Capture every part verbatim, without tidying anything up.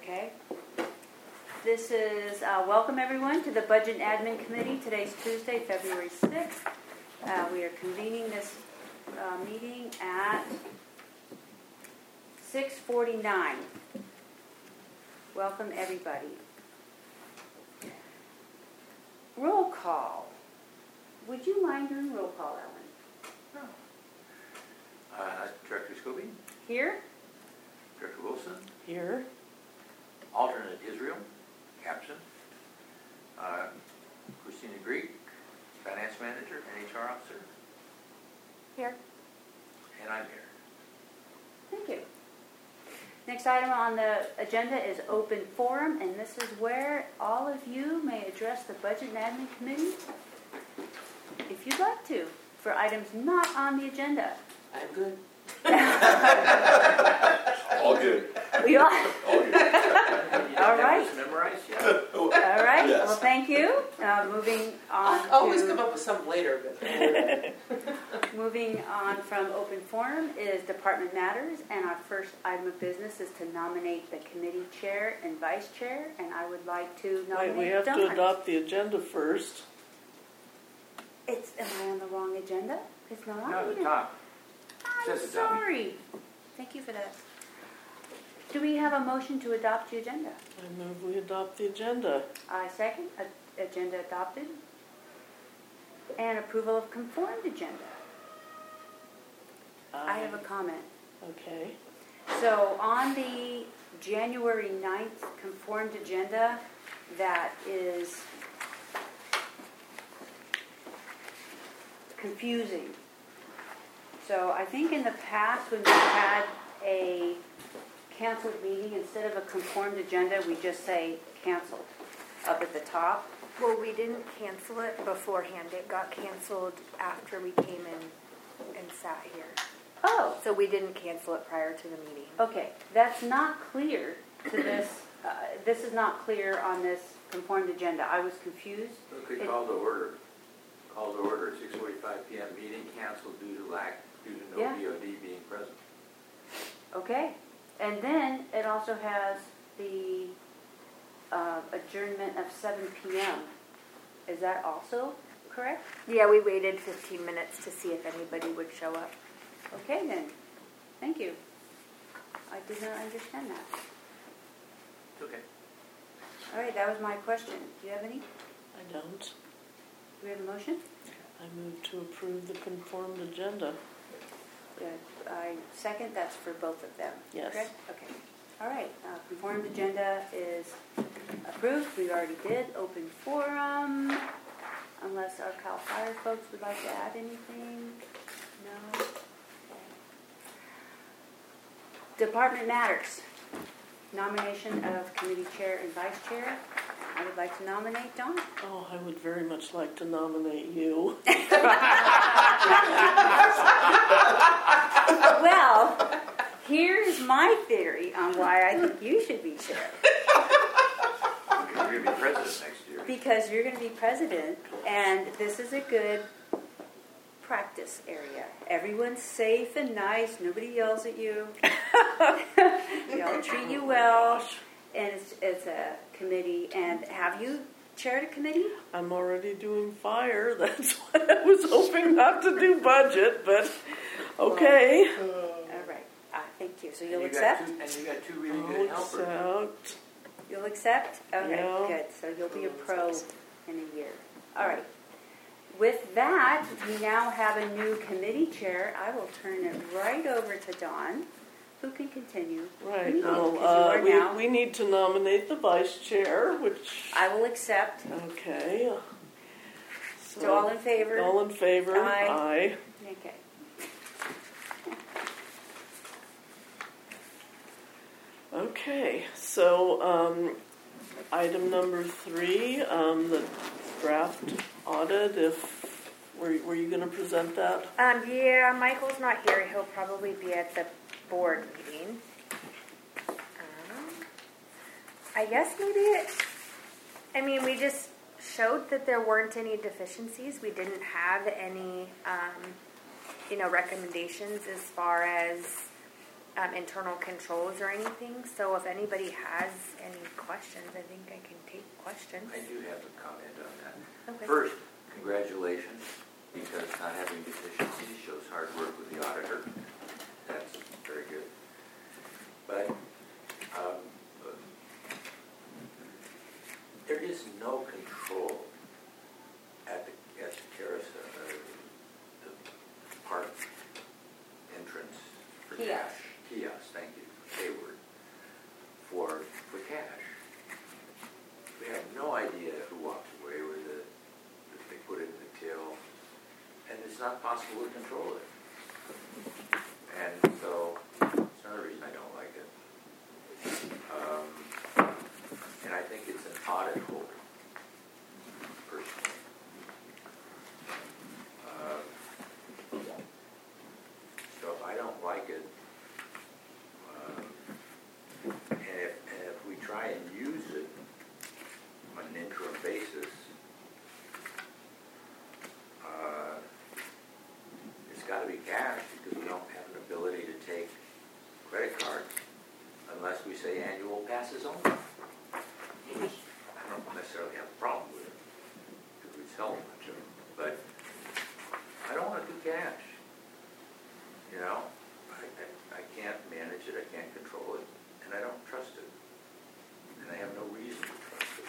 Okay. This is, uh, welcome everyone to the Budget and Admin Committee. Today's Tuesday, February sixth. Uh, we are convening this uh, meeting at six forty-nine. Welcome everybody. Roll call. Would you mind doing roll call, Ellen? No. Uh, Director Scobie? Here. Director Wilson? Here. Alternate Israel? Absent. Uh, Christina Greek? Finance Manager and H R Officer? Here. And I'm here. Thank you. Next item on the agenda is open forum, and this is where all of you may address the Budget and Admin Committee if you'd like to, for items not on the agenda. I'm good. All good. We all, All good. all right. Memorized? Yeah. All right. Yes. Well, thank you. Uh, moving on. I'll always to, come up with something later, but Moving on from open forum is department matters, and our first item of business is to nominate the committee chair and vice chair, and I would like to nominate Wait, we have Dawn. to adopt the agenda first. It's, am I on the wrong agenda? It's not on No, the the agenda. top. I'm Says it, Debbie. sorry. Thank you for that. Do we have a motion to adopt the agenda? I move we adopt the agenda. I second. A- agenda adopted. And approval of conformed agenda. I have a comment. Okay. So on the January ninth conformed agenda, that is confusing. So I think in the past when we had a canceled meeting, instead of a conformed agenda, we just say canceled up at the top. Well, we didn't cancel it beforehand. It got canceled after we came in and sat here. Oh, So we didn't cancel it prior to the meeting. okay. That's not clear to this. Uh, this is not clear on this conformed agenda. I was confused. Okay, call to order. Call to order at six forty-five p m Meeting canceled due to lack, due to no Yeah. B O D being present. Okay. And then it also has the uh, adjournment of seven p m Is that also correct? Yeah, we waited fifteen minutes to see if anybody would show up. Okay then. Thank you. I did not understand that. It's okay. All right, that was my question. Do you have any? I don't. Do we have a motion? I move to approve the conformed agenda. Yeah, I second. That's for both of them. Yes. Correct? Okay. All right. Uh, conformed agenda is approved. We already did. Open forum. Unless our Cal Fire folks would like to add anything. No. Okay. Department matters. Nomination of committee chair and vice chair. I would like to nominate Dawn. Oh, I would very much like to nominate you. Well, here's my theory on why I think you should be chair. Because you're going to be president next year. Because you're going to be president, and this is a good practice area. Everyone's safe and nice. Nobody yells at you. They all treat you well. And it's, it's a committee. And have you chaired a committee? I'm already doing fire. That's why I was hoping not to do budget, but okay. All right. Uh, thank you. So you'll And you accept? got two, and you got two really I'll good helpers. accept. You'll accept? Okay, Yeah. good. So you'll be a pro in a year. All right. With that, we now have a new committee chair. I will turn it right over to Dawn, who can continue. Right. You Well, because uh, you are now. we, we need to nominate the vice chair, which... I will accept. Okay. So all in favor? All in favor? Aye. Aye. Okay. Okay, so um, item number three, um, the draft audit. If were, were you going to present that? Um, yeah, Michael's not here. He'll probably be at the board meeting. Um, I guess maybe it, I mean, we just showed that there weren't any deficiencies. We didn't have any, um, you know, recommendations as far as um, internal controls or anything. So if anybody has any questions, I think I can take questions. I do have a comment on that. Okay. First, congratulations, because not having deficiencies shows hard work with the auditor. That's very good. But um, there is no control at the at the carousel, uh, the park entrance for Kiosk. cash. Kiosk, thank you, Hayward, for for cash. We have no idea who walks away with it, if they put it in the till, and it's not possible to control it. And so, it's another reason I don't like it. Um, and I think it's an audit hole, personally. Uh, so if I don't like it, um, and, if, and if we try and use it on an interim basis, uh, it's got to be cash because we don't have an ability to take credit cards unless we say annual passes only. Which I don't necessarily have a problem with it because we sell a bunch of them. But I don't want to do cash. You know, I, I, I can't manage it, I can't control it, and I don't trust it. And I have no reason to trust it.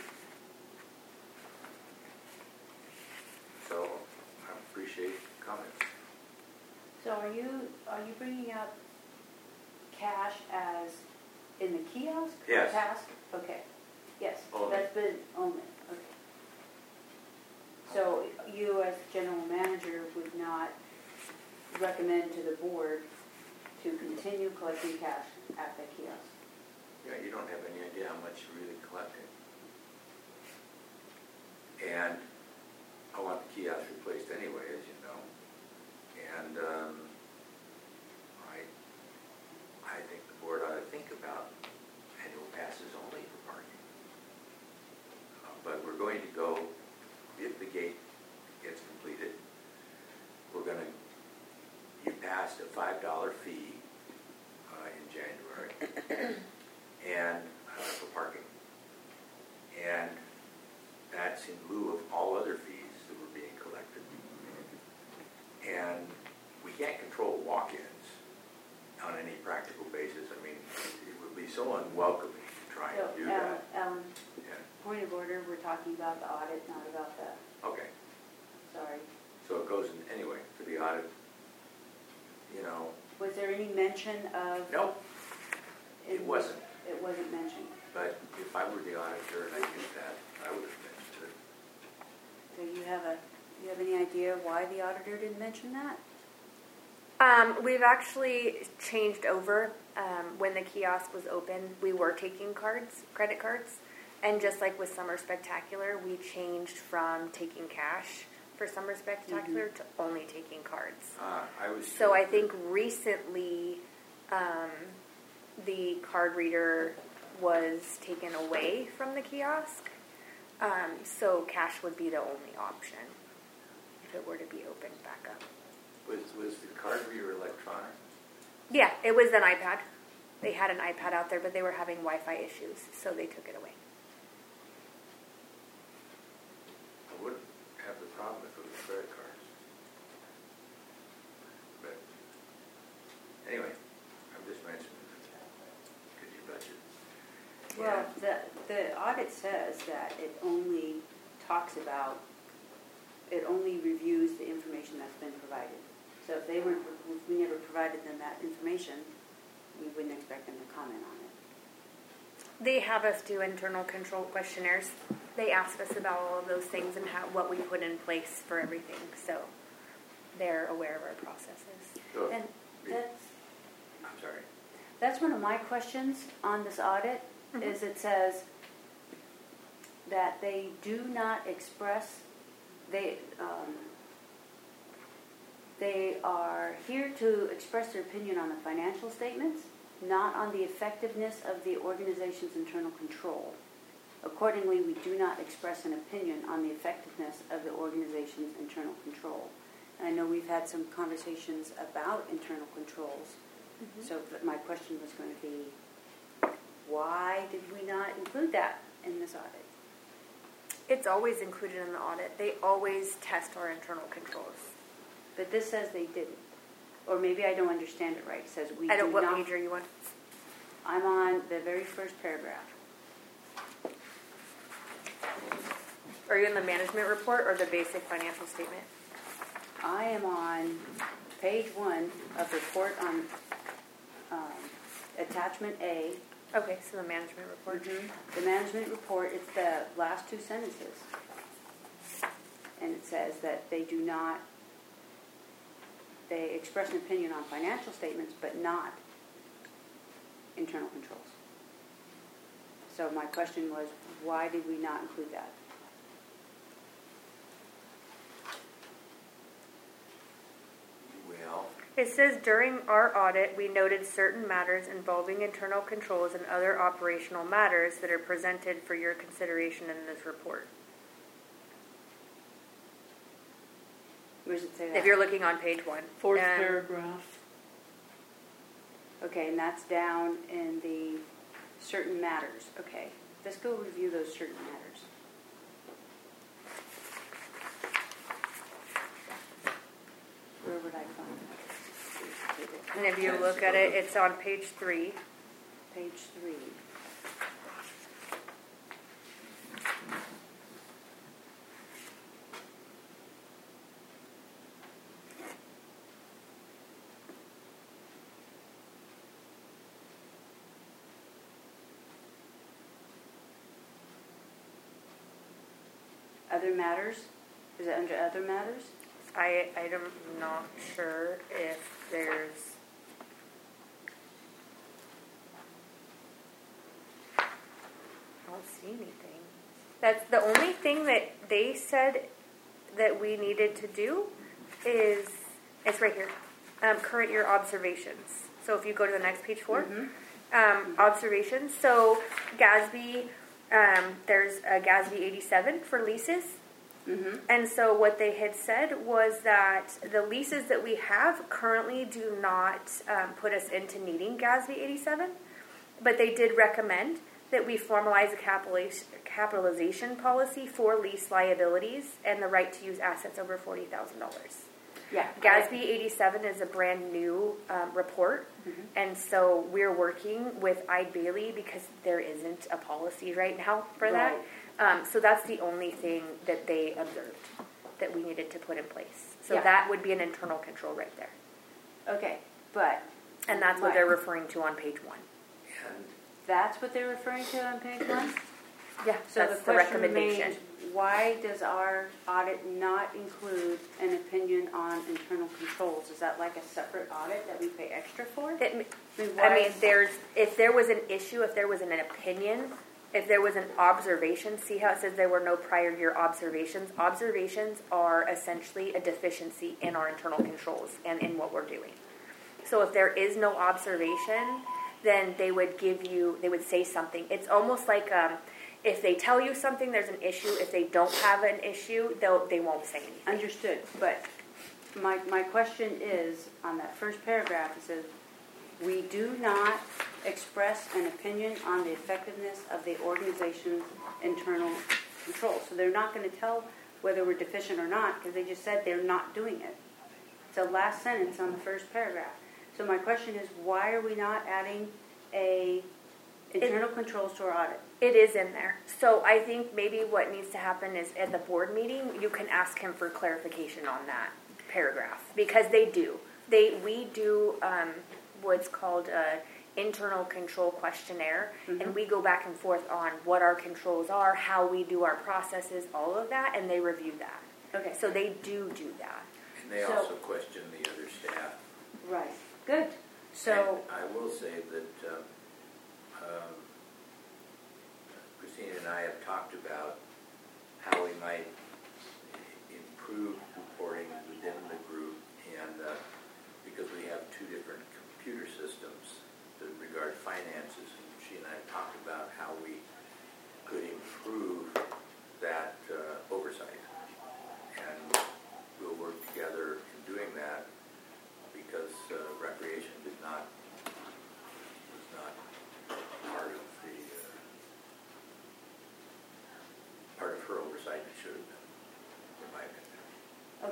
So I appreciate comments. So are you, are you bringing up cash as in the kiosk? or Yes. Task? Okay, yes, Only. that's been only, okay. So you as general manager would not recommend to the board to continue collecting cash at the kiosk? Yeah, you don't have any idea how much you're really collecting. And I want the kiosk replaced anyway, as you know. And um, I, I think the board ought to think about annual passes only for parking. Uh, but we're going to go, if the gate gets completed, we're going to, you passed a five dollar fee uh, in January. and uh, for parking. And that's in lieu of all other fees that were being collected. And we can't control walk-ins on any practical basis. I mean, it would be so unwelcoming to try and So, do Alan, that. Alan, Yeah. point of order, we're talking about the audit, not about the, Okay. sorry. So it goes in anyway for the audit. You know, Was there any mention of? nope, it wasn't. It wasn't mentioned. But if I were the auditor and I did that, I would have mentioned it. So you have a, you have any idea why the auditor didn't mention that? Um, we've actually changed over. Um, when the kiosk was open, we were taking cards, credit cards. And just like with Summer Spectacular, we changed from taking cash for Summer Spectacular Mm-hmm. to only taking cards. Uh, I was. So I think recently um, the card reader was taken away from the kiosk. Um, so cash would be the only option if it were to be opened back up. Was, was the card reader electronic? Yeah, it was an iPad. They had an iPad out there, but they were having Wi-Fi issues, so they took it away. I wouldn't have the problem if it was credit cards. But anyway, I'm just mentioning it because you budget. Well, the, the audit says that it only talks about, it only reviews the information that's been provided. So if they weren't, if we never provided them that information, we wouldn't expect them to comment on it. They have us do internal control questionnaires. They ask us about all of those things and how, what we put in place for everything. So they're aware of our processes. So, And that's, I'm sorry. that's one of my questions on this audit, Mhm. is it says that they do not express, they, um, they are here to express their opinion on the financial statements, not on the effectiveness of the organization's internal control. Accordingly, we do not express an opinion on the effectiveness of the organization's internal control. And I know we've had some conversations about internal controls So th- my question was going to be, why did we not include that in this audit? It's always included in the audit. They always test our internal controls. But this says they didn't. Or maybe I don't understand it right. It says we I do don't. What not. page are you on? I'm on the very first paragraph. Are you in the management report or the basic financial statement? I am on page one of report on um, attachment A. Okay, so the management report. Mhm. The management report, it's the last two sentences. And it says that they do not, they express an opinion on financial statements, but not internal controls. So my question was, why did we not include that? Well, It says during our audit, we noted certain matters involving internal controls and other operational matters that are presented for your consideration in this report. Where does it say that? If you're looking on page one. Fourth Um, paragraph. Okay, and that's down in the certain matters. Okay, let's go review those certain matters. Where would I find that? And if you look at it, it's on page three. Page three. Other matters? Is it under other matters? I, I'm not sure if there's... I don't see anything. That's the only thing that they said that we needed to do is, it's right here, um, current year observations. So if you go to the next page four, Mhm. um, observations. So GASB, um, there's a GASB eighty-seven for leases. Mm-hmm. And so what they had said was that the leases that we have currently do not um, put us into needing GASB eighty-seven, but they did recommend that we formalize a capitalization, capitalization policy for lease liabilities and the right to use assets over forty thousand dollars. Yeah. GASB eighty-seven is a brand new um, report, Mhm. and so we're working with Eide Bailey because there isn't a policy right now for that. Right. Um, so that's the only thing that they observed that we needed to put in place. So Yeah. that would be an internal control right there. Okay, but And that's what Right. they're referring to on page one. and that's what they're referring to on page one? Yeah, So that's the the question recommendation. remains, why does our audit not include an opinion on internal controls? Is that like a separate audit that we pay extra for? It, I mean, I why mean, is- there's if there was an issue, if there was an opinion, if there was an observation, see how it says there were no prior year observations? Observations are essentially a deficiency in our internal controls and in what we're doing. So if there is no observation, then they would give you, they would say something. It's almost like um, if they tell you something, there's an issue. If they don't have an issue, they'll, they won't say anything. Understood, but my, my question is, on that first paragraph, it says, we do not express an opinion on the effectiveness of the organization's internal control. So they're not going to tell whether we're deficient or not, because they just said they're not doing it. It's the last sentence on the first paragraph. So my question is, why are we not adding a internal controls to our audit? It is in there. So I think maybe what needs to happen is at the board meeting, you can ask him for clarification on that paragraph. Because they do. They We do um, what's called a internal control questionnaire. Mhm. And we go back and forth on what our controls are, how we do our processes, all of that, and they review that. Okay. So they do do that. and they So- also question the other staff. Right. Good. So, And I will say that um, um, Christina and I have talked about how we might improve reporting within the group, and uh, because we have two different computer systems that regard finances, and she and I have talked about how we could improve that uh, oversight. And we'll work together in doing that, because uh, recreation did not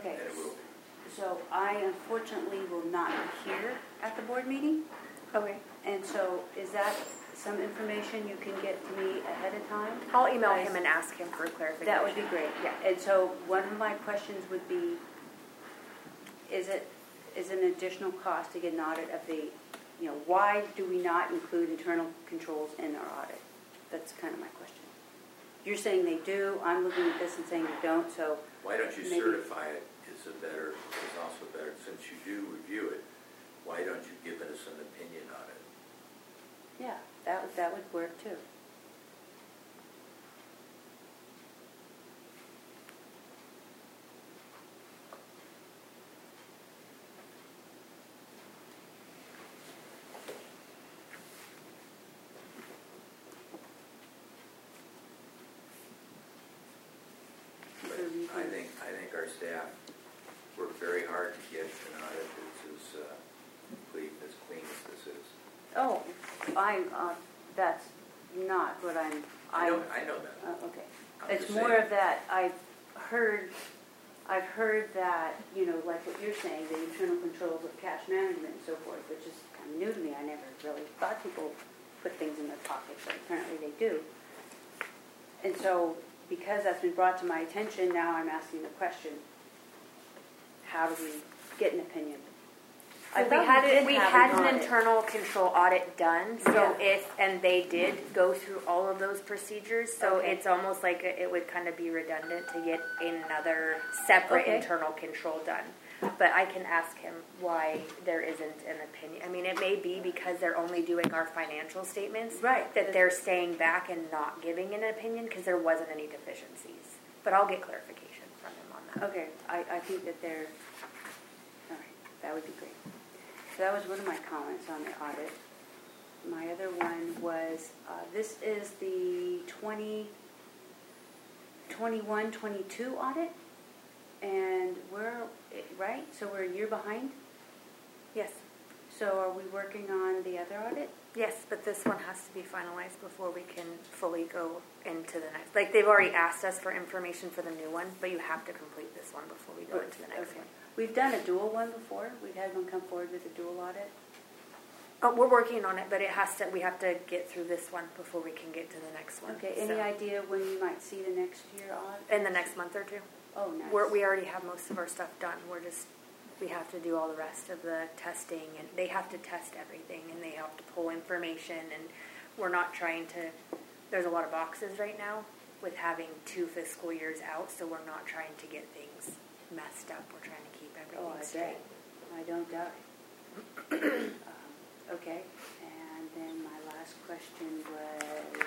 Okay. And it will be. So I unfortunately will not be here at the board meeting. Okay. And so is that some information you can get to me ahead of time? I'll email Guys, him and ask him for clarification. That would be great. Yeah. And so one of my questions would be, is it, is it an additional cost to get an audit of the, you know, why do we not include internal controls in our audit? That's kind of my question. You're saying they do, I'm looking at this and saying they don't, so. Why don't you maybe- certify it is a better, is also better, since you do review it, why don't you give us an opinion on it? Yeah, that would, that would work too. But I think, I think our staff worked very hard to get an audit that's as uh, complete, as clean as this is. Oh, I, uh, that's not what I'm, I I, know, I know that. uh, okay. I'm It's just more saying. of that, I've heard, I've heard that, you know, like what you're saying, the internal controls of cash management and so forth, which is kind of new to me. I never really thought people put things in their pockets, but apparently they do. And so, because that's been brought to my attention, now I'm asking the question, how do we get an opinion? I So we thought had, did it- we have had an audit. internal control audit done, so Yeah. if, and they did go through all of those procedures, so Okay. it's almost like it it would kind of be redundant to get another separate Okay. internal control done. But I can ask him why there isn't an opinion. I mean, it may be because they're only doing our financial statements. Right. That they're staying back and not giving an opinion because there wasn't any deficiencies. But I'll get clarification from him on that. Okay, I, I think that they're, all right, that would be great. So that was one of my comments on the audit. My other one was, uh, this is the twenty twenty-one twenty-two audit, and we're, right, so we're a year behind? Yes. So are we working on the other audit? Yes, but this one has to be finalized before we can fully go into the next. Like, they've already asked us for information for the new one, but you have to complete this one before we go into the next Okay. one. We've done a dual one before. We've had one come forward with a dual audit. Oh, we're working on it, but it has to. We have to get through this one before we can get to the next one. Okay, any So- idea when you might see the next year audit? In the next month or two. Oh, nice. We're, we already have most of our stuff done. We're just, we have to do all the rest of the testing, and they have to test everything, and they have to pull information, and we're not trying to, there's a lot of boxes right now with having two fiscal years out, so we're not trying to get things messed up. We're trying to keep everything Oh, I straight. bet. I don't doubt it. um, okay, and then my last question was,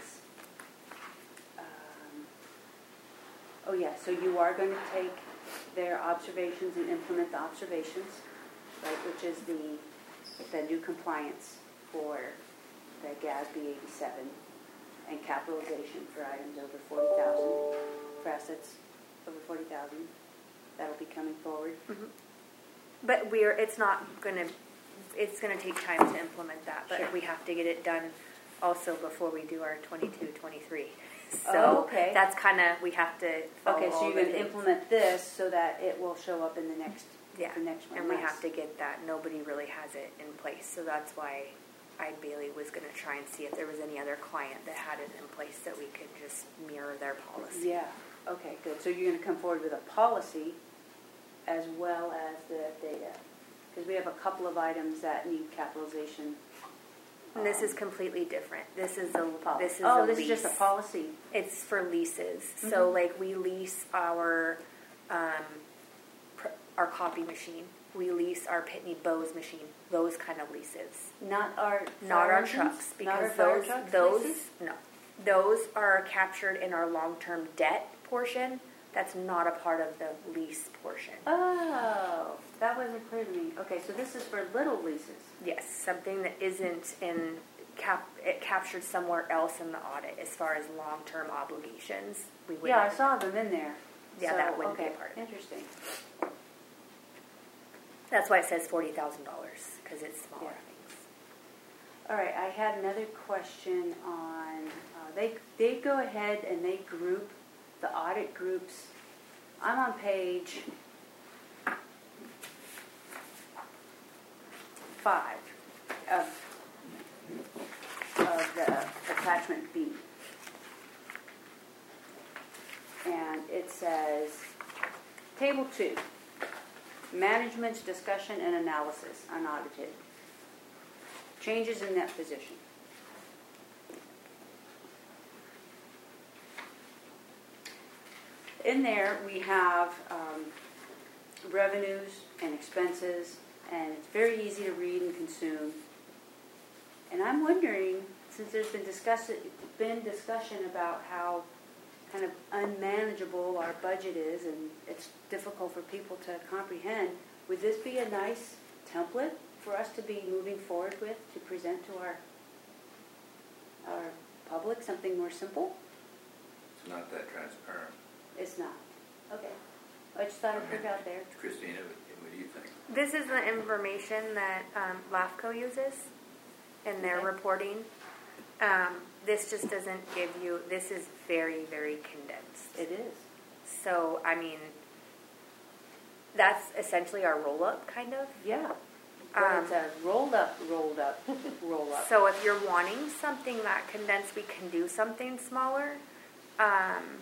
um, oh yeah, so you are going to take their observations and implement the observations, right, which is the, the new compliance for the G A S B eighty-seven and capitalization for items over forty thousand, for assets over forty thousand. That'll be coming forward. Mm-hmm. But we're, it's not gonna, it's gonna take time to implement that, but Sure. we have to get it done also before we do our twenty-two twenty-three. So Oh, okay. that's kind of, we have to follow Okay, so all you're the going to things. implement this so that it will show up in the next, Yeah, the next one. and we Nice. have to get that. Nobody really has it in place, so that's why I Bailey was going to try and see if there was any other client that had it in place that we could just mirror their policy. Yeah, okay, good. So you're going to come forward with a policy as well as the data? Because we have a couple of items that need capitalization. And this um, is completely different. This is a poli- this is Oh, a this lease. is just a policy. It's for leases. So Mhm. like we lease our um, pr- our copy machine. We lease our Pitney Bowes machine. Those kind of leases. Not our Not fire our engines? trucks Not our because fire those trucks those leases? no. Those are captured in our long-term debt portion. That's not a part of the lease portion. Oh, that wasn't clear to me. Okay, so this is for little leases. Yes, something that isn't in cap it captured somewhere else in the audit as far as long-term obligations. We would Yeah, I saw them in there. Yeah, So, that wouldn't be okay, a part of it. Interesting. That's why it says forty thousand dollars because it's smaller Yeah. things. All right, I had another question on, uh, they, they go ahead and they group the audit groups. I'm on page five of, of the attachment B. And it says, Table two, Management's Discussion and Analysis, unaudited. Changes in that position. In there, we have um, revenues and expenses, and it's very easy to read and consume. And I'm wondering, since there's been discuss- been discussion about how kind of unmanageable our budget is and it's difficult for people to comprehend, would this be a nice template for us to be moving forward with to present to our our public, something more simple? It's not that transparent. It's not. Okay. I just thought I'd put it out there. Christina, what do you think? This is the information that um, LAFCO uses in their Okay. reporting. Um, this just doesn't give you, this is very, very condensed. It is. So, I mean, that's essentially our roll-up, kind of. Yeah. But Um, it's a rolled up, rolled up, roll up. So if you're wanting something that condensed, we can do something smaller. Um,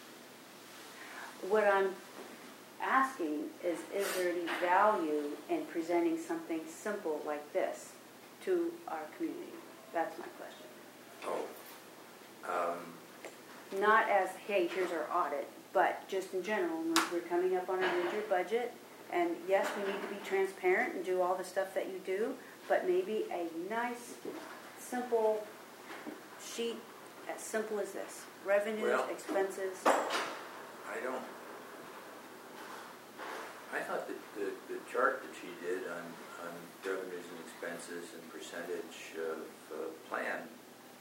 What I'm asking is, is there any value in presenting something simple like this to our community? That's my question. Oh, um, Not as, hey, here's our audit, but just in general, when we're coming up on a major budget, and yes, we need to be transparent and do all the stuff that you do, but maybe a nice, simple sheet, as simple as this. Revenues, Well- expenses. I don't, I thought that the, the chart that she did on, on revenues and expenses and percentage of uh, plan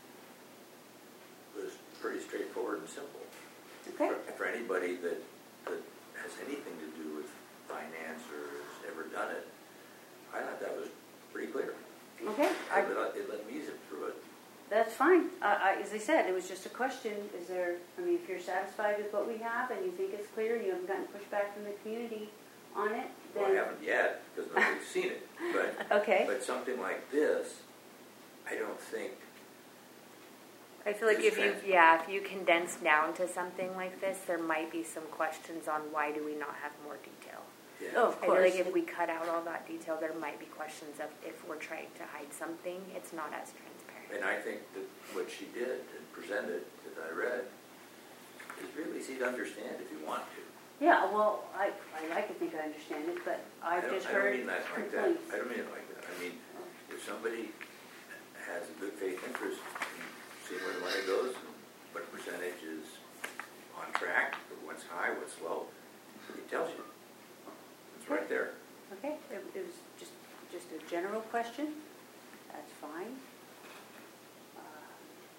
was pretty straightforward and simple. Okay. For, for anybody that, that has anything to do with finance or has ever done it, I thought that was pretty clear. Okay. I, It let, it let me zip through it. That's fine. I, I, as I said, it was just a question. Is there, I mean, if you're satisfied with what we have and you think it's clear and you haven't gotten pushback from the community on it, then... Well, I haven't yet, because nobody's seen it, but, Okay. but something like this, I don't think, I feel like It's if you, trans- yeah, if you condense down to something like this, there might be some questions on why do we not have more detail. yeah. Oh, of I feel course. like if we cut out all that detail, there might be questions of if we're trying to hide something, it's not as transparent. And I think that what she did and presented that I read is really easy to understand if you want to. Yeah, well, I, I like to think I understand it, but I've I don't- just I don't heard mean that like that. complaints. I don't mean it like that. I mean, if somebody has a good faith interest in seeing where the money goes and what percentage is on track, or what's high, what's low, it tells you. It's right there. Okay, it, it was just, just a general question. That's fine. Uh,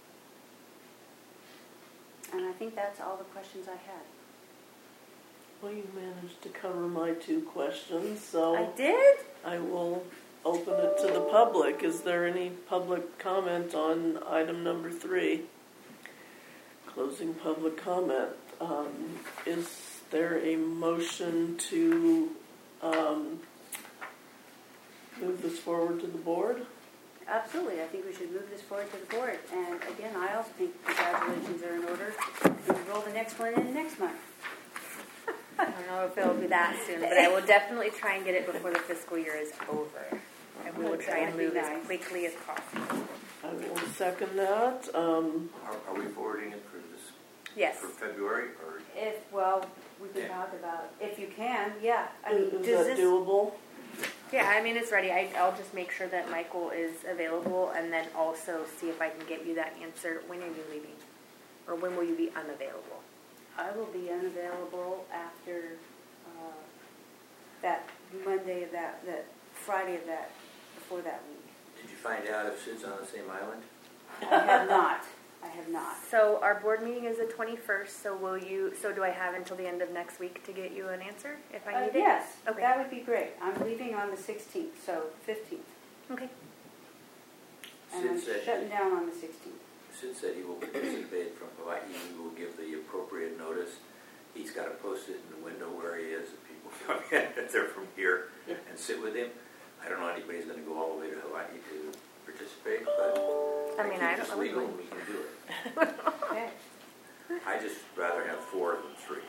And I think that's all the questions I had. Well, you managed to cover my two questions, so I did? I will open it to the public. Is there any public comment on item number three? Closing public comment. Um, is there a motion to um, move this forward to the board? Absolutely. I think we should move this forward to the board. And again, I also think congratulations are in order. We'll roll the next one in next month. I don't know if it'll be that soon, but I will definitely try and get it before the fiscal year is over. And we will try and move as quickly as possible. I will second that. Um, Are, are we forwarding it for this, Yes. for February, or? If, well, we can Yeah. talk about, if you can, yeah. I is mean, is does that this, doable? Yeah, I mean, it's ready. I, I'll just make sure that Michael is available and then also see if I can get you that answer. When are you leaving? Or when will you be unavailable? I will be unavailable after uh, that Monday of that, that Friday of that, before that week. Did you find out if Sid's on the same island? I have not. I have not. So our board meeting is the twenty-first, so will you, so do I have until the end of next week to get you an answer if I Uh, need it? yes, Okay. that would be great. I'm leaving on the sixteenth, so fifteenth. Okay. And Sid I'm said, shutting down on the sixteenth. Sid said he will participate from Hawaii, he will give the appropriate notice. He's got to post it in the window where he is, if people come in, if they're from here, and sit with him. I don't know anybody's gonna go all the way to Hawaii to participate, but I mean, I think don't it's know. legal, we can do it. Okay. I just rather have four than three.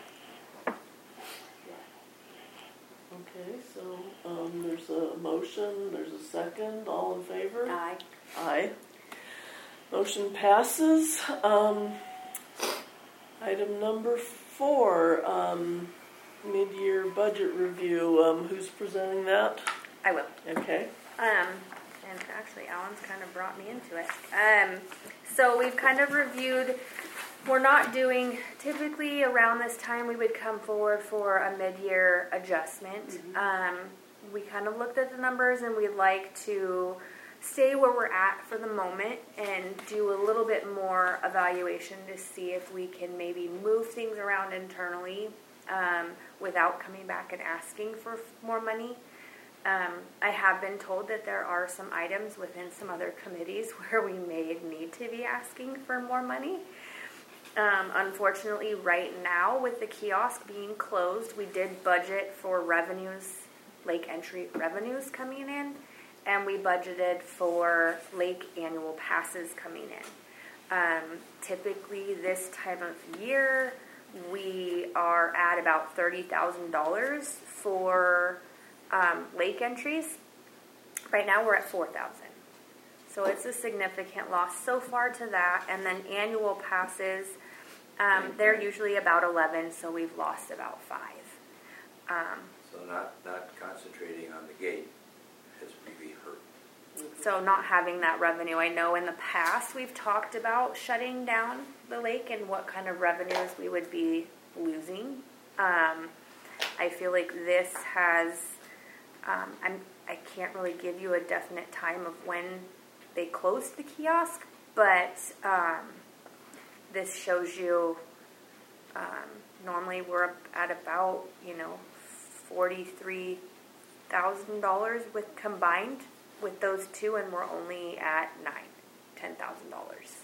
Okay, so, um, there's a motion, there's a second, all in favor? Aye. Aye. Motion passes. Um, item number four, um, mid-year budget review. Um, who's presenting that? I will. Okay. Um, and actually, Alan's kind of brought me into it. Um, so we've kind of reviewed. We're not doing, typically around this time we would come forward for a mid-year adjustment. Mm-hmm. Um, we kind of looked at the numbers and we'd like to stay where we're at for the moment and do a little bit more evaluation to see if we can maybe move things around internally um, without coming back and asking for more money. Um, I have been told that there are some items within some other committees where we may need to be asking for more money. Um, unfortunately, right now, with the kiosk being closed, we did budget for revenues, lake entry revenues coming in, and we budgeted for lake annual passes coming in. Um, typically, this time of year, we are at about thirty thousand dollars for um, lake entries. Right now, we're at four thousand dollars. So it's a significant loss so far to that. And then annual passes, um, they're usually about eleven, so we've lost about five. Um, So not, not concentrating on the gate has really hurt. so not having that revenue. I know in the past we've talked about shutting down the lake and what kind of revenues we would be losing. Um, I feel like this has, um, I'm, I can't really give you a definite time of when they closed the kiosk, but um, this shows you um, normally we're at about, you know, forty-three thousand dollars with combined with those two, and we're only at nine, ten thousand dollars,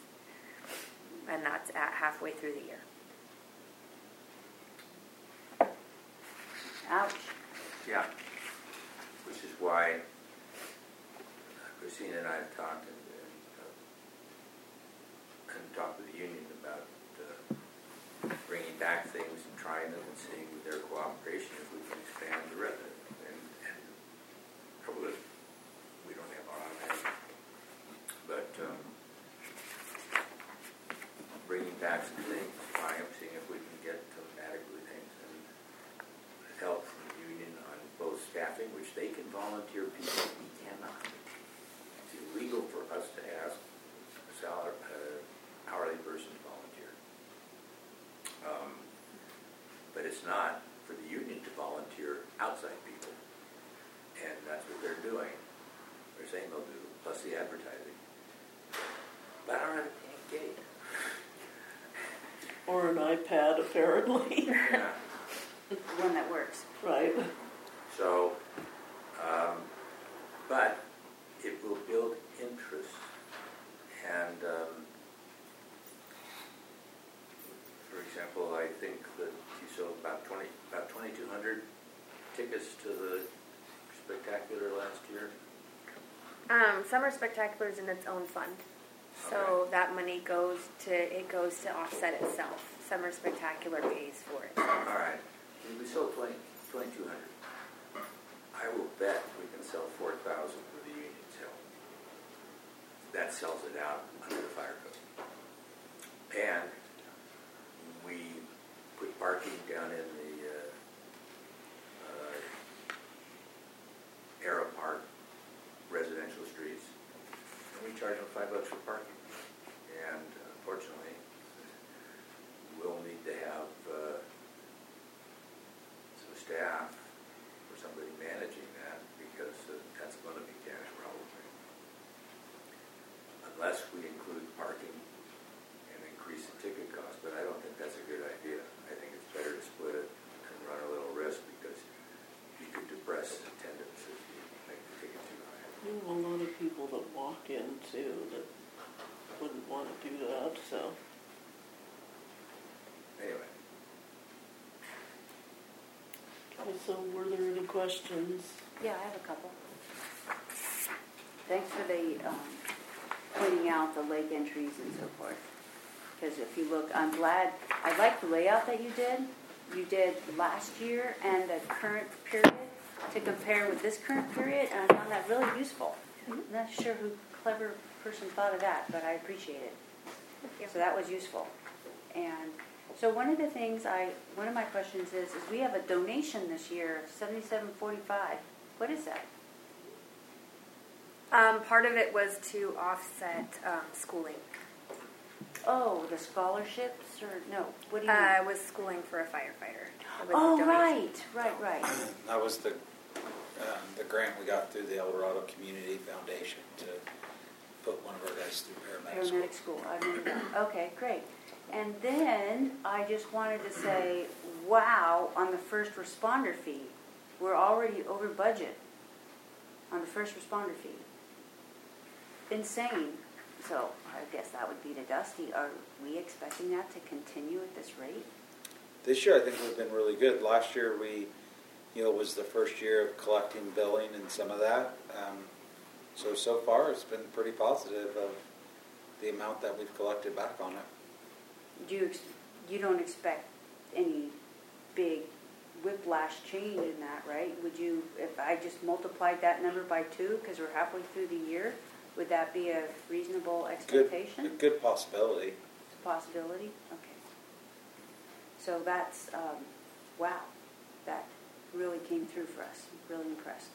and that's at halfway through the year. Ouch. Yeah. Which is why Christina and I have talked and, and, uh, and talked with the union about uh, bringing back things and trying them and seeing with their cooperation if we can expand the revenue. And, and trouble is, we don't have a lot of money. But um, bringing back some things, trying them, seeing if we can get some adequate things and help from the union on both staffing, which they can volunteer people, we cannot. It's illegal for us to ask a salary, uh, hourly person to volunteer. Um, but it's not for the union to volunteer outside people. And that's what they're doing. They're saying they'll do, plus the advertising. But I don't have a damn gate. Or an iPad, apparently. Yeah. One that works. Right. So, um, but it will build interest, and um, for example, I think that you sold about twenty, about twenty-two hundred tickets to the spectacular last year. Um, Summer Spectacular is in its own fund, so Okay. that money goes to it goes to offset itself. Summer Spectacular pays for it. All right, we sold twenty, twenty-two hundred. I will bet we can sell four thousand for the union's help. That sells it out under the fire code. And we put parking down in the uh, uh, Aero Park residential streets. And we charge them five bucks for parking. And unfortunately, we'll need to have uh, some staff or somebody managing that because uh, that's going to be cash probably. Unless we include parking and increase the ticket cost, but I don't think that's a good idea. I think it's better to split it and run a little risk because you could depress attendance if you make the ticket too high. There are a lot of people that walk in, too, that wouldn't want to do that, so. Anyway, Okay, so were there any questions? Yeah, I have a couple. thanks for the um, pointing out the lake entries and so forth. Because if you look, I'm glad, I like the layout that you did. You did last year and the current period to compare with this current period, and I found that really useful. I'm not sure who clever person thought of that, but I appreciate it. So that was useful. And so one of the things I, one of my questions is, is we have a donation this year, seventy-seven forty-five. What is that? Um, part of it was to offset um, schooling. Oh, the scholarships, or no? What do you Uh, mean? it was schooling for a firefighter. It was a Oh, donation. right, right, right. That was the, um, the grant we got through the El Dorado Community Foundation to put one of our guys through paramedic school. Paramedic school, I remember that. Okay, great. And then I just wanted to say, wow, on the first responder fee, we're already over budget on the first responder fee. Insane. So I guess that would be to Dusty. Are we expecting that to continue at this rate? This year I think we've been really good. Last year we, you know, was the first year of collecting billing and some of that. Um, so, so far it's been pretty positive of the amount that we've collected back on it. Do you, ex- you don't expect any big whiplash change in that, right? Would you, if I just multiplied that number by two because we're halfway through the year, would that be a reasonable Good, expectation? a good possibility. It's a possibility? Okay. So that's, um, wow, that really came through for us. I'm really impressed.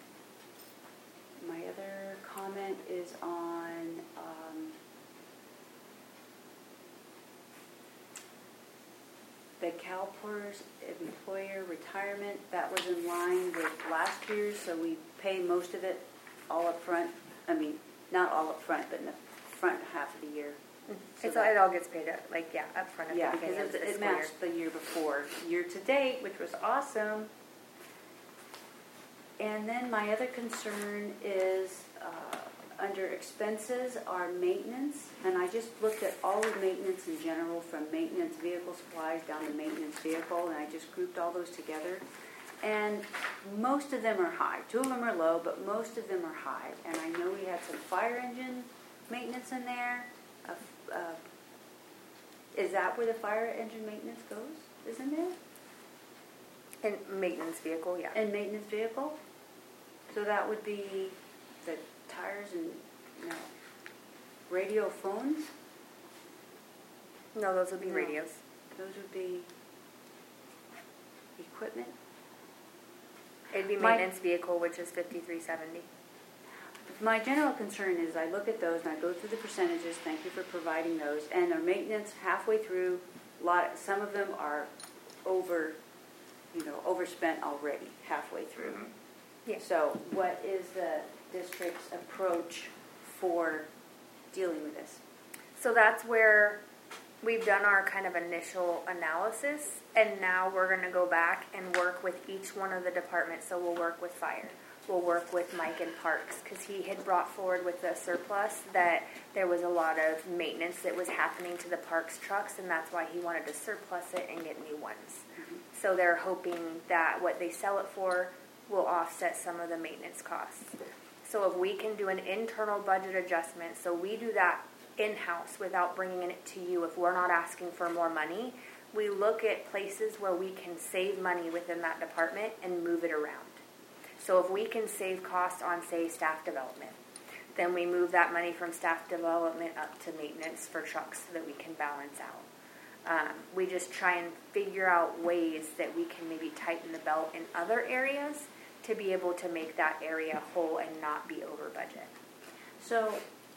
My other comment is on um, the CalPERS employer retirement. That was in line with last year's, so we pay most of it all up front. I mean, not all up front, but in the front half of the year. So It's, that- it all gets paid up, like, yeah, up front at yeah, the beginning because of it, the it fiscal year. matched the year before, year to date, which was awesome. And then my other concern is uh, under expenses are maintenance, and I just looked at all the maintenance in general, from maintenance vehicle supplies down to maintenance vehicle, and I just grouped all those together. And most of them are high. Two of them are low, but most of them are high. And I know we had some fire engine maintenance in there. Uh, uh, is that where the fire engine maintenance goes? Isn't it? And maintenance vehicle, yeah. And maintenance vehicle? So that would be the tires and, no, radio phones? No, those would be No. radios. Those would be equipment? It'd be My- maintenance vehicle, which is fifty-three seventy. My general concern is I look at those and I go through the percentages, thank you for providing those, and their maintenance halfway through, lot, some of them are over, you know, overspent already halfway through. Mhm. Yeah. So what is the district's approach for dealing with this? So that's where we've done our kind of initial analysis, and now we're going to go back and work with each one of the departments. So we'll work with fire. We'll work with Mike in Parks, because he had brought forward with the surplus that there was a lot of maintenance that was happening to the Parks trucks, and that's why he wanted to surplus it and get new ones. Mm-hmm. So they're hoping that what they sell it for will offset some of the maintenance costs. So if we can do an internal budget adjustment, so we do that in-house without bringing it to you, if we're not asking for more money, we look at places where we can save money within that department and move it around. So if we can save costs on, say, staff development, then we move that money from staff development up to maintenance for trucks so that we can balance out. Um, we just try and figure out ways that we can maybe tighten the belt in other areas to be able to make that area whole and not be over budget. So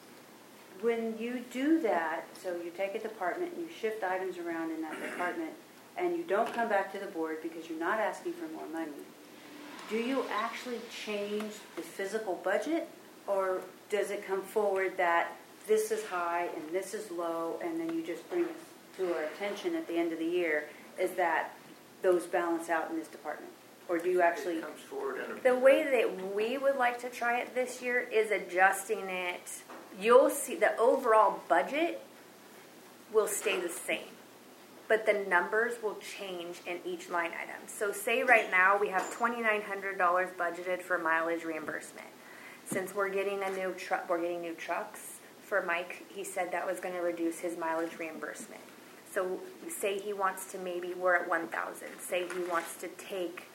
when you do that, so you take a department and you shift items around in that department, and you don't come back to the board because you're not asking for more money, do you actually change the physical budget, or does it come forward that this is high and this is low, and then you just bring it to our attention at the end of the year, is that those balance out in this department? Or do you actually... It comes forward in a... The way that we would like to try it this year is adjusting it. You'll see the overall budget will stay the same, but the numbers will change in each line item. So say right now we have twenty-nine hundred dollars budgeted for mileage reimbursement. since we're getting a new truck, we're getting new trucks for Mike, he said that was going to reduce his mileage reimbursement. So say he wants to maybe, we're at one thousand, say he wants to take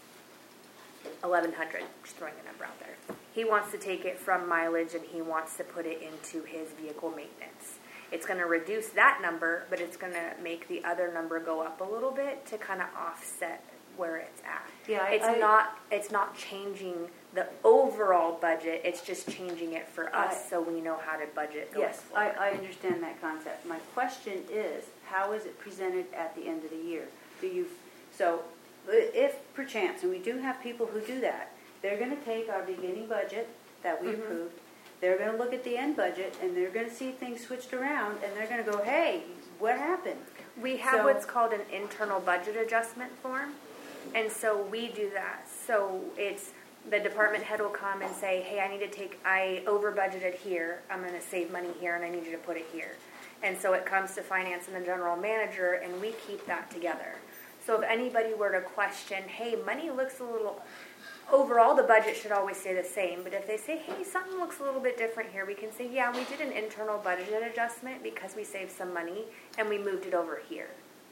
eleven hundred, just throwing a number out there. He wants to take it from mileage and he wants to put it into his vehicle maintenance. It's going to reduce that number, but it's going to make the other number go up a little bit to kind of offset where it's at. Yeah, I- it's I- not it's not changing the overall budget. It's just changing it for us I- so we know how to budget going Yes, I, forward. I understand that concept. My question is, how is it presented at the end of the year? Do you, so if perchance, and we do have people who do that, they're going to take our beginning budget that we Mhm. approved, they're going to look at the end budget, and they're going to see things switched around, and they're going to go, hey, what happened? We have So- what's called an internal budget adjustment form, and so we do that. So it's the department head will come and say, hey, I need to take, I over budgeted here, I'm going to save money here, and I need you to put it here. And so it comes to finance and the general manager, and we keep that together. So if anybody were to question, hey, money looks a little, overall the budget should always stay the same, but if they say, hey, something looks a little bit different here, we can say, yeah, we did an internal budget adjustment because we saved some money, and we moved it over here.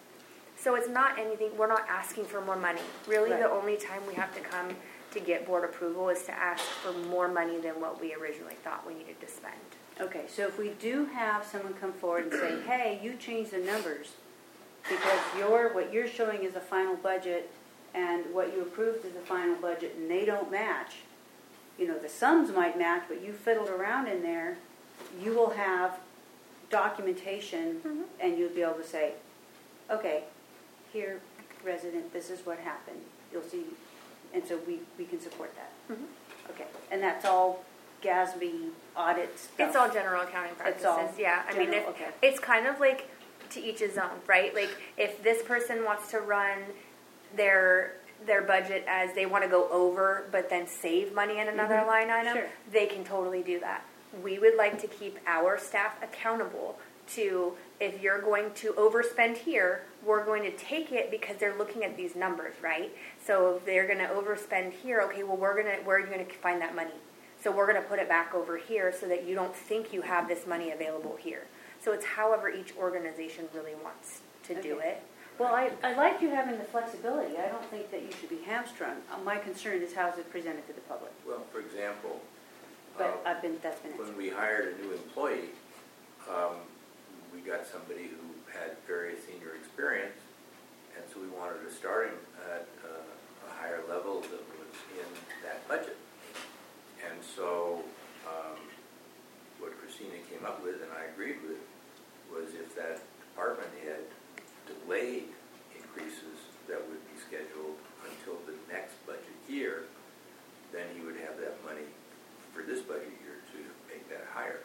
So it's not anything, we're not asking for more money. Really, Right. the only time we have to come to get board approval is to ask for more money than what we originally thought we needed to spend. Okay, so if we do have someone come forward and say, hey, you changed the numbers because your what you're showing is a final budget and what you approved is a final budget and they don't match, you know, the sums might match, but you fiddled around in there, you will have documentation Mhm. and you'll be able to say, okay, here, resident, this is what happened. You'll see, and so we, we can support that. Mhm. Okay, and that's all G A S B audit stuff? It's all general accounting practices. It's all yeah, I mean, general, if, okay. it's kind of like to each his own, right? Like if this person wants to run their their budget as they want to go over, but then save money in another Mhm. line item, Sure. they can totally do that. We would like to keep our staff accountable to if you're going to overspend here, we're going to take it because they're looking at these numbers, right? So if they're going to overspend here, okay, well we're going to where are you going to find that money? So we're going to put it back over here so that you don't think you have this money available here. So it's however each organization really wants to do Okay. it. Well, I, I like you having the flexibility. I don't think that you should be hamstrung. Uh, My concern is how is it presented to the public. Well, for example, But uh, I've been, that's been it. when we hired a new employee, um, we got somebody who had very senior experience, and so we wanted to start him at uh, a higher level that was in that budget. And so um, what Christina came up with, and I agreed with, was if that department had delayed increases that would be scheduled until the next budget year, then he would have that money for this budget year to make that higher.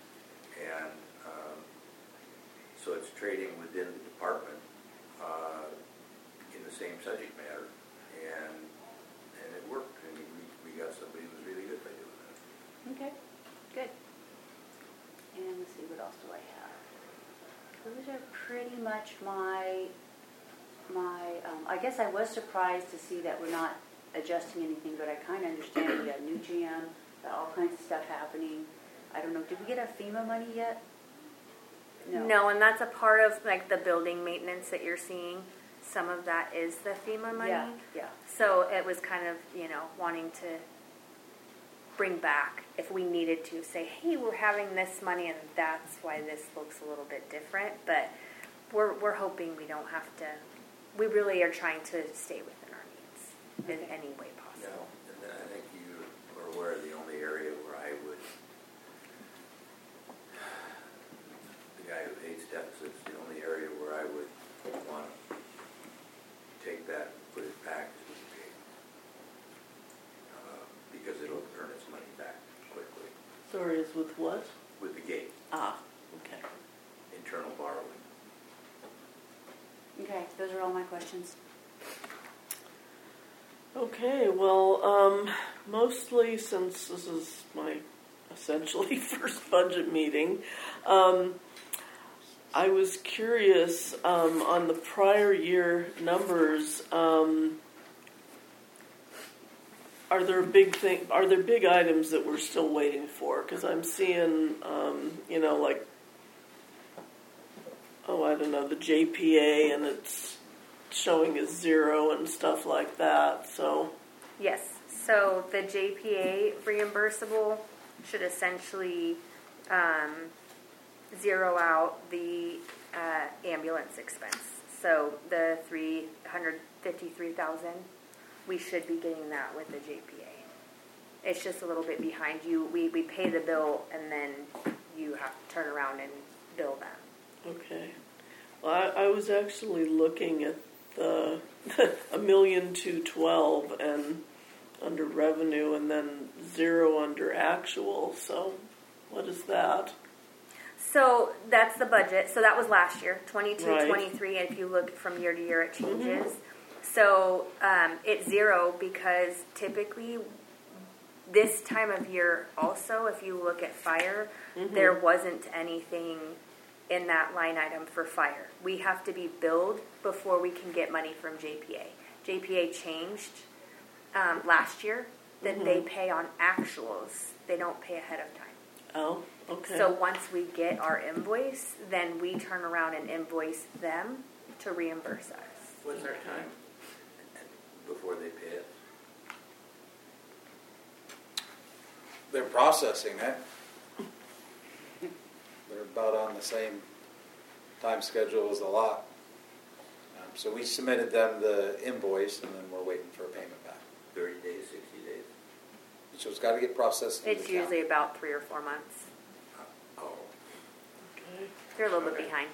And um, so it's trading within the department uh, in the same subject matter, and and it worked. And we, we got somebody who was really good by doing that. Okay, good. And let's see, what else do I have? Those are pretty much my, my, um, I guess I was surprised to see that we're not adjusting anything, but I kind of understand we got new G M, got all kinds of stuff happening. I don't know, did we get our FEMA money yet? No, and that's a part of like the building maintenance that you're seeing. Some of that is the FEMA money. Yeah, yeah. So it was kind of, you know, wanting to bring back if we needed to say, hey, we're having this money and that's why this looks a little bit different. But we're we're hoping we don't have to. We really are trying to stay within our means in any way No, possible. and then I think you are aware of the only area where I would, the guy who hates deficits, the only area where I would want to take that and put it back is with the gate. Uh, because it'll earn its money back quickly. Sorry, is with what? With the gate, Ah, okay. internal borrowing. Okay, those are all my questions. Okay, well, um, mostly since this is my essentially first budget meeting, um, I was curious um, on the prior year numbers. Um, are there big thing? Are there big items that we're still waiting for? Because I'm seeing, um, you know, like, oh, I don't know, the J P A, and it's showing as zero and stuff like that. So Yes. So the J P A reimbursable should essentially um, zero out the uh, ambulance expense. So the three hundred fifty-three thousand, we should be getting that with the J P A. It's just a little bit behind you. We we pay the bill and then you have to turn around and bill them. okay. Well, I, I was actually looking at the a million two twelve and under revenue, and then zero under actual. So, what is that? So that's the budget. So that was last year, twenty-two, Right. twenty-three. And if you look from year to year, it changes. So um, it's zero because typically this time of year also, if you look at fire, there wasn't anything in that line item for fire. We have to be billed before we can get money from J P A. J P A changed um, last year that they pay on actuals. They don't pay ahead of time. Oh, okay. So once we get our invoice, then we turn around and invoice them to reimburse us. What's our time before they pay it? They're processing it. They're about on the same time schedule as the lot. Um, so we submitted them the invoice, and then we're waiting for a payment back. Thirty days, sixty days? So it's got to get processed. through It's the usually county. about three or four months. Oh, Okay. They're a little Okay. bit behind.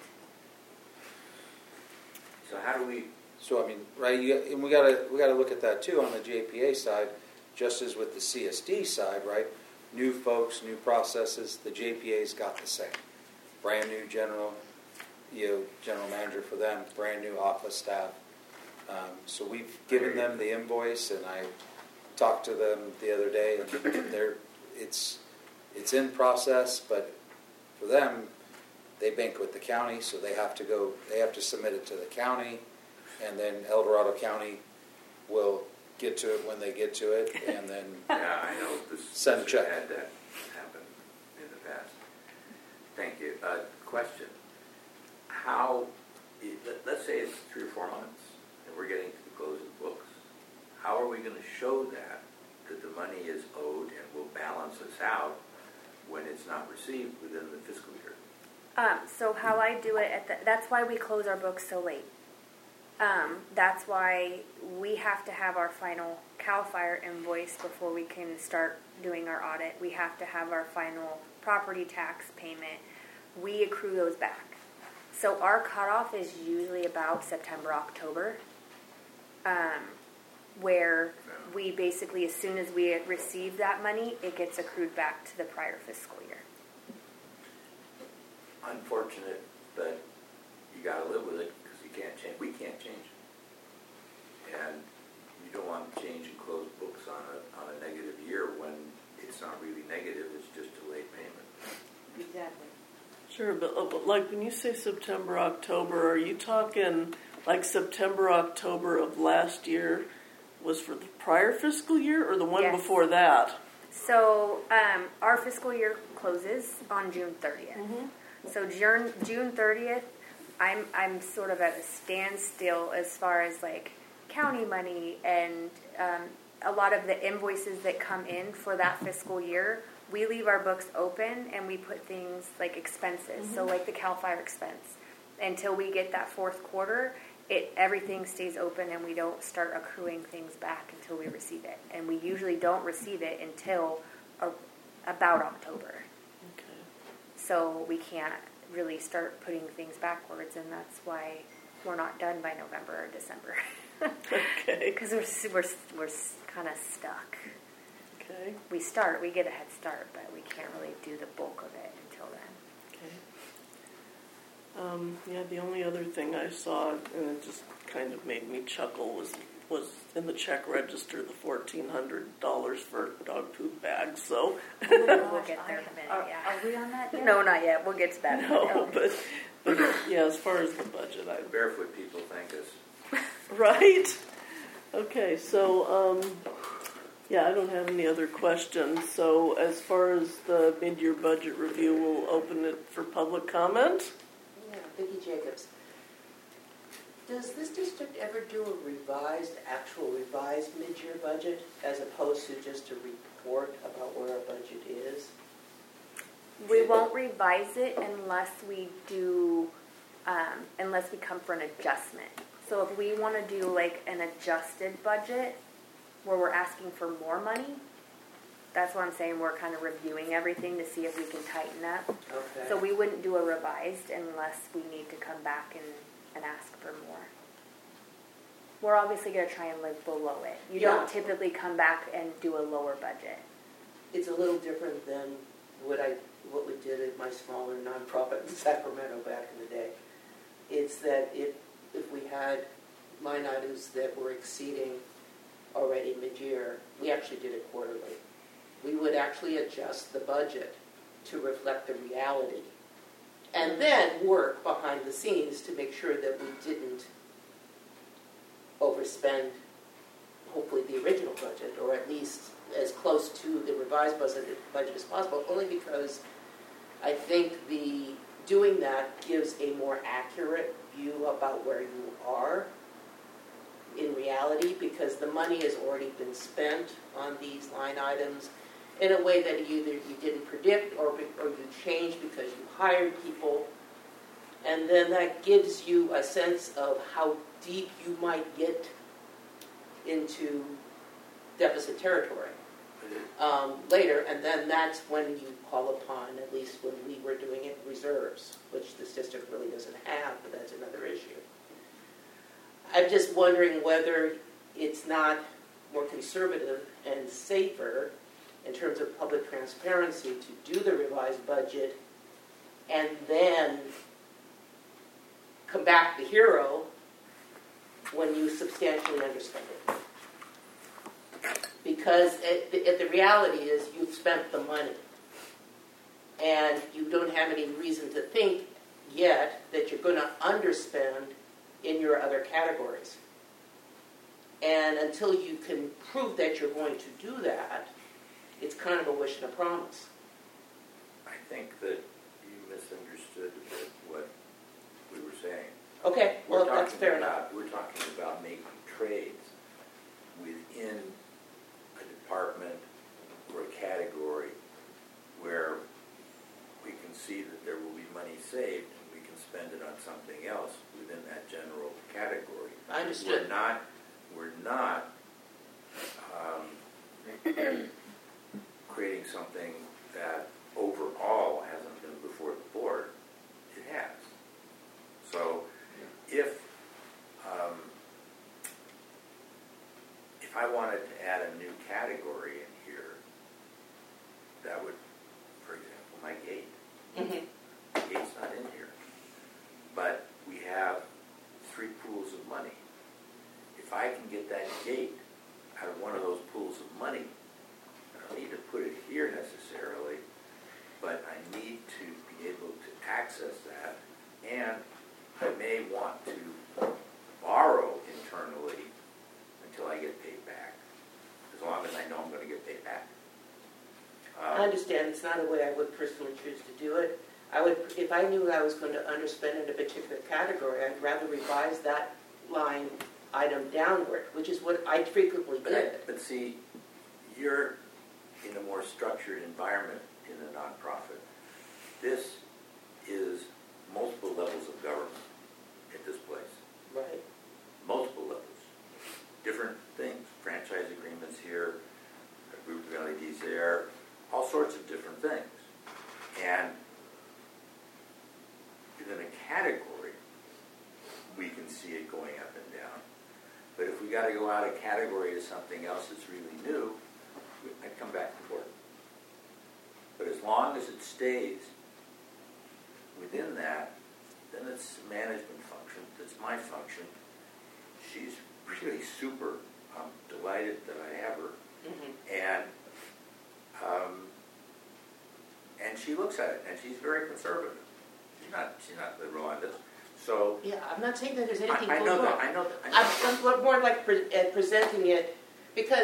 so how do we, So I mean, right? You, and we got to we got to look at that too on the J P A side, just as with the C S D side, right? New folks, new processes. The J P A's got the same. Brand new general, you know, general manager for them. Brand new office staff. Um, so we've given them the invoice, and I talked to them the other day, and they're it's it's in process, but for them, they bank with the county, so they have to go. They have to submit it to the county, and then El Dorado County will get to it when they get to it, and then yeah, I know this. Send a this check. Had that happen in the past. Thank you. Uh, question. How, let- let's say it's three or four months, and we're getting to the close of the books. How are we going to show that, that the money is owed and will balance us out when it's not received within the fiscal year? Um, so how I do it, at the, that's why we close our books so late. Um, that's why we have to have our final CAL FIRE invoice before we can start doing our audit. We have to have our final property tax payment. We accrue those back. So our cutoff is usually about September, October, um, where we basically, as soon as we receive that money, it gets accrued back to the prior fiscal year. Unfortunate, but you got to live with it because you can't change. We can't change it, and you don't want to change and close books on a on a negative year when it's not really negative. It's just delayed payment. Exactly. Sure, but, uh, but like when you say September, October, are you talking like September, October of last year was for the prior fiscal year, or the one Yes. before that? So um, our fiscal year closes on June thirtieth. So June June thirtieth, I'm I'm sort of at a standstill as far as like county money and um, a lot of the invoices that come in for that fiscal year. We leave our books open and we put things like expenses. So like the CAL FIRE expense, until we get that fourth quarter, it everything stays open and we don't start accruing things back until we receive it. And we usually don't receive it until uh, about October. Okay. So we can't really start putting things backwards, and that's why we're not done by November or December. Okay. Because we're, s- we're, s- we're kind of stuck. Okay. We start, we get a head start, but we can't really do the bulk of it until then. Okay. Um, yeah, the only other thing I saw, and it just kind of made me chuckle, was was in the check register the fourteen hundred dollars for dog poop bags. So We'll get there in a minute, Are, yeah. are we on that yet? No, not yet. We'll get to that. in a no, minute. but, but yeah, as far as the budget, I The barefoot people thank us. right. Okay, so um, Yeah, I don't have any other questions. So as far as the mid-year budget review, we'll open it for public comment. Yeah, Vicki Jacobs. Does this district ever do a revised, actual revised mid-year budget as opposed to just a report about where our budget is? We won't revise it unless we do, um, unless we come for an adjustment. So if we want to do like an adjusted budget where we're asking for more money, that's what I'm saying. We're kind of reviewing everything to see if we can tighten up. Okay. So we wouldn't do a revised unless we need to come back and, and ask for more. We're obviously going to try and live below it. You Yeah. don't typically come back and do a lower budget. It's a little different than what I what we did at my smaller nonprofit in Sacramento back in the day. It's that if if we had line items that were exceeding already mid-year, we actually did it quarterly. We would actually adjust the budget to reflect the reality, and then work behind the scenes to make sure that we didn't overspend, hopefully, the original budget, or at least as close to the revised budget, budget as possible, only because I think the doing that gives a more accurate view about where you are in reality, because the money has already been spent on these line items in a way that either you didn't predict or, or you changed because you hired people. And then that gives you a sense of how deep you might get into deficit territory um, later, and then that's when you call upon, at least when we were doing it, reserves, which this district really doesn't have, but that's another issue. I'm just wondering whether it's not more conservative and safer in terms of public transparency to do the revised budget and then come back the hero when you substantially underspend it. Because it, it, the reality is you've spent the money and you don't have any reason to think yet that you're going to underspend in your other categories. And until you can prove that you're going to do that, it's kind of a wish and a promise. I think that you misunderstood a bit what we were saying. Okay, well, We're that's talking fair enough. about, we're talking about making trades within a department or a category where we can see that there will be money saved and we can spend it on something else within that general category. I understood. We're not, we're not um, creating something that overall hasn't been before the board. It has. So if um, if I wanted to add a new category in here, that would, for example, my gate. Mm-hmm. The gate's not in here. But we have three pools of money. If I can get that gate out of one of those pools of money, I don't need to put it here necessarily, but I need to be able to access that, and I may want to borrow internally until I get paid back, as long as I know I'm going to get paid back. Um, I understand it's not a way I would personally choose to do it. I would, if I knew I was going to underspend in a particular category, I'd rather revise that line item downward, which is what I frequently But, did. but see, you're in a more structured environment in a nonprofit. This is multiple levels of government at this place. Right. Multiple levels. Different things. Franchise agreements here, a group of L E Ds there, all sorts of different things. And within a category, we can see it going up and down. But if we got to go out of category to something else that's really new, I'd come back to board. But as long as it stays within that, then it's a management function. That's my function. She's really super. I'm delighted that I have her. Mm-hmm. And um, and she looks at it, and she's very conservative. She's not. She's not liberal on this. So Yeah, I'm not saying that there's I, anything I know wrong. that. I know that. I know that. I'm, I'm more like pre- uh, presenting it because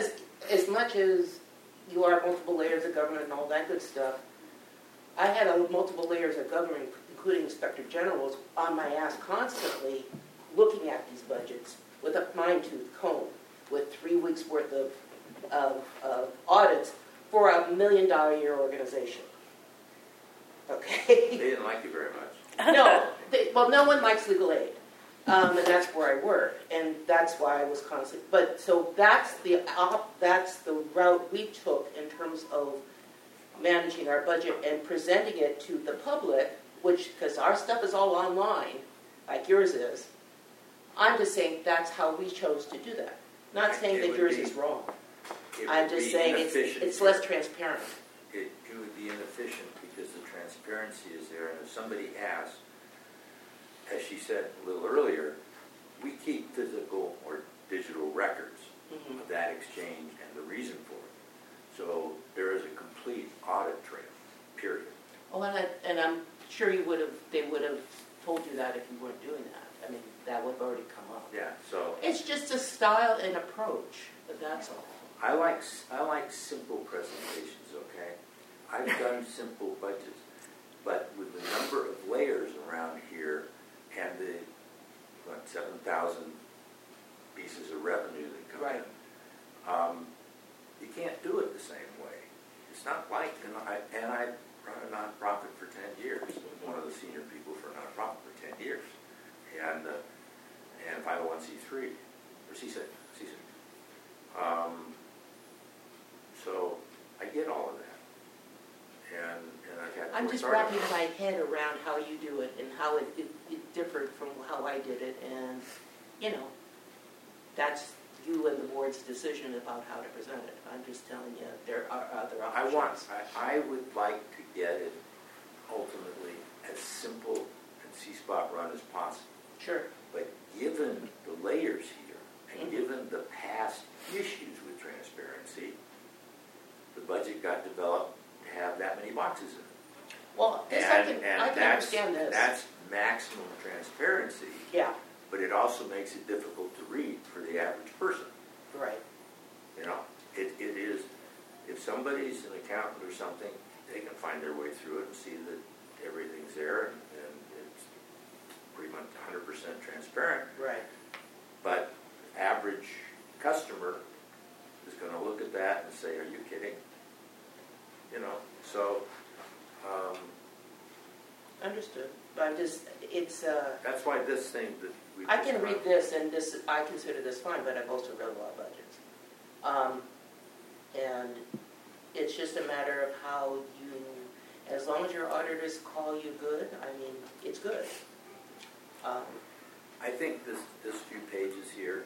as much as you are multiple layers of government and all that good stuff, I had a, multiple layers of government, including inspector generals, on my ass constantly looking at these budgets with a fine-tooth comb, with three weeks worth of, of, of audits for a million-dollar-a-year organization. They Okay? didn't like you very much. No. They, well, no one likes legal aid. Um, and that's where I work, and that's why I was constantly. But so that's the op, that's the route we took in terms of managing our budget and presenting it to the public, which because our stuff is all online, like yours is. I'm just saying that's how we chose to do that. Not saying It that would yours be- is wrong. It I'm would just be saying it's inefficient. it's less transparent. It, it would be inefficient because the transparency is there, and if somebody asks, as she said a little earlier, we keep physical or digital records Mhm. of that exchange and the reason for it. So there is a complete audit trail, period. Oh, and, I, and I'm sure you would have. They would have told you that if you weren't doing that. I mean, that would have already come up. Yeah, so It's just a style and approach. But that's all. I like, s- I like simple presentations, okay? I've done simple budgets, but with the number of layers around here and the, what, seven thousand pieces of revenue that come Right. in, um, you can't do it the same way. It's not like, you know, I, and I run a nonprofit for ten years. I was one of the senior people for a nonprofit for ten years. And, uh, and five oh one c three, or C six, C six. Um, so I get all of that. And, and I've had. I'm just sorry. wrapping my head around how you do it and how it, it, it differed from how I did it. And, you know, that's you and the board's decision about how to present it. I'm just telling you there are other I options. want, I, I would like to get it ultimately as simple and C-Spot run as possible. Sure. But given the layers here, and Mhm. given the past issues with transparency, the budget got developed to have that many boxes in it. Well, this I And, can, and I can that's, understand this. that's maximum transparency, Yeah, but it also makes it difficult to read for the average person. right. You know, it, it is, if somebody's an accountant or something, they can find their way through it and see that everything's there and, and it's pretty much one hundred percent transparent. Right. But average customer is going to look at that and say, "Are you kidding?" You know. So um, Understood. But I'm just, it's, uh, that's why this thing that we. I can read this and this, I consider this fine, but I've also read a lot of budgets. Um, and it's just a matter of how you, as long as your auditors call you good, I mean, it's good. Um, I think this this few pages here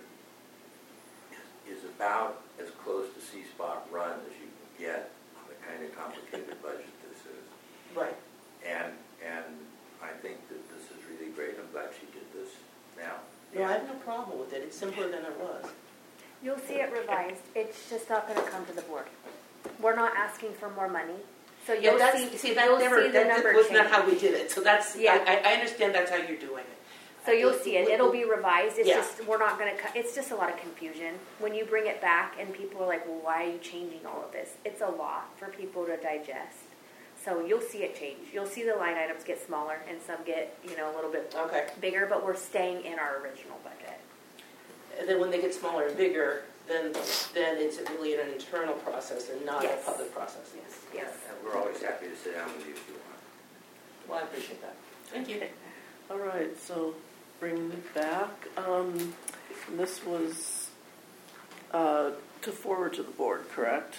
is, is about as close to C-Spot run as you can get on the kind of complicated budget this is. right. And and I think that this is really great. I'm glad she did this now. No, I have no problem with it. It's simpler than it was. You'll see it revised. It's just not going to come to the board. We're not asking for more money. So Yeah, you'll that's, see, see, that you'll never, see the that number was change. not how we did it. So that's, Yeah. I, I understand that's how you're doing it. So you'll see it. It'll be revised. It's Yeah. just, we're not going to, it's just a lot of confusion. When you bring it back and people are like, well, why are you changing all of this? It's a lot for people to digest. So you'll see it change. You'll see the line items get smaller and some get, you know, a little bit Okay. bigger, but we're staying in our original budget. And then when they get smaller and bigger, then then it's really an internal process and not Yes. a public process. Yes, yes. And we're always happy to sit down with you if you want. Well, I appreciate that. Thank you. All right, so bringing it back, um, and this was uh, to forward to the board, correct?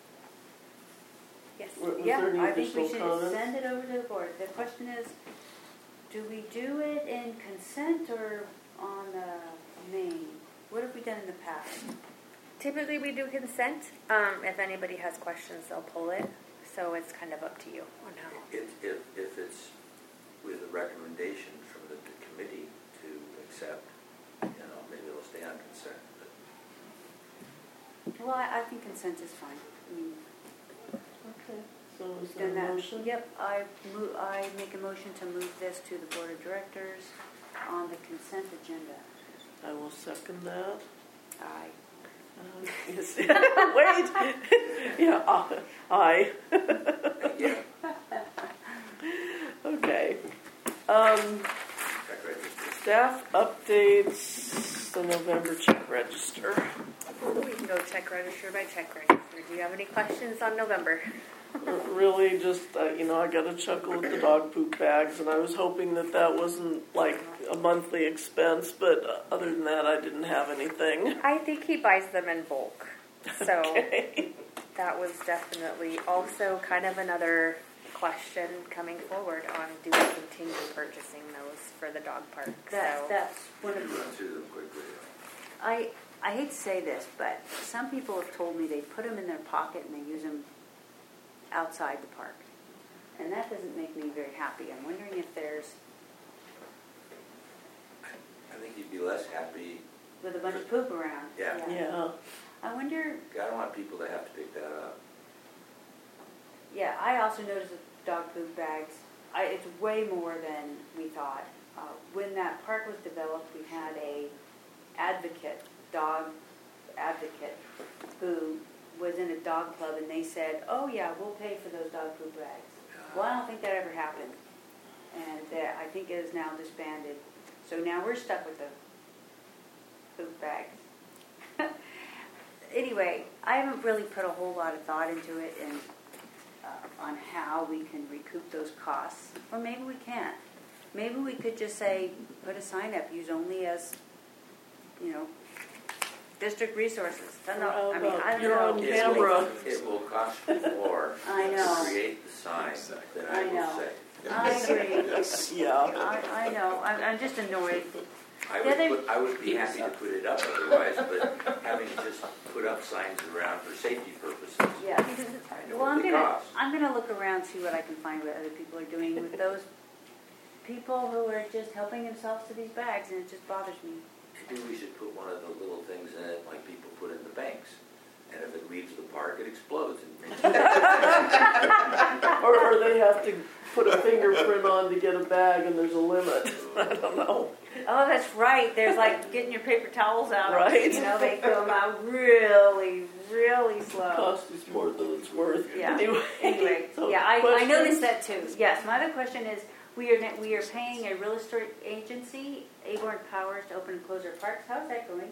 Yes. Was there Yeah, any I think we additional should comments? send it over to the board. The question is, do we do it in consent or on the main? What have we done in the past? Typically we do consent. Um, if anybody has questions, they'll pull it. So it's kind of up to you on how. If, if, if it's with a recommendation from the, the committee to accept, you know, maybe it'll stay on consent. But Well, I, I think consent is fine. I mean, Okay, so is we've there done a that. motion? Yep, I move, I make a motion to move this to the board of directors on the consent agenda. I will second that. Aye. Uh, yes. Wait. Yeah, uh, aye. Yeah, Okay. Um, check register. staff updates, the November check register. We can go check register by check register. Do you have any questions on November? Really, just uh, you know, I got a chuckle at the dog poop bags, and I was hoping that that wasn't like a monthly expense. But uh, other than that, I didn't have anything. I think he buys them in bulk. So Okay. that was definitely also kind of another question coming forward on do we continue purchasing those for the dog park? That, so that's one of Run through them quickly. I I hate to say this, but some people have told me they put them in their pocket and they use them outside the park, and that doesn't make me very happy. I'm wondering if there's I think you'd be less happy. with a bunch of poop around. Yeah. Yeah. I wonder. I don't want people to have to pick that up. Yeah, I also noticed the dog poop bags. I, it's way more than we thought. Uh, when that park was developed, we had a advocate, dog advocate, who was in a dog club, and they said, "Oh yeah, we'll pay for those dog poop bags." Well, I don't think that ever happened, and that I think it is now disbanded. So now we're stuck with the poop bags. Anyway, I haven't really put a whole lot of thought into it and uh, on how we can recoup those costs, or maybe we can't. Maybe we could just say, put a sign up, use only as, you know, district resources. I don't know. I mean, I don't You're know. on It camera. will, it will cost you more I know. to create the sign than I I will know. say. I agree. Yeah. I, I know. I'm, I'm just annoyed. I The would, other- put, I would be happy to put it up otherwise, but having just put up signs around for safety purposes, Yeah. I know Well, I'm what they gonna cost. I'm gonna look around, see what I can find what other people are doing with those people who are just helping themselves to these bags, and it just bothers me. Maybe we should put one of the little things in it like people put in the banks. And if it leaves the park, it explodes. And Or, or they have to put a fingerprint on to get a bag, and there's a limit. I don't know. Oh, that's right. There's like getting your paper towels out. Right. You know, they come out really, really slow. Cost is more than it's worth. Yeah. Anyway. Anyway, So, yeah, I, I questions? noticed that too. Yes, my other question is, we are we are paying a real estate agency, Aborn Powers, to open and close our parks. How's that going?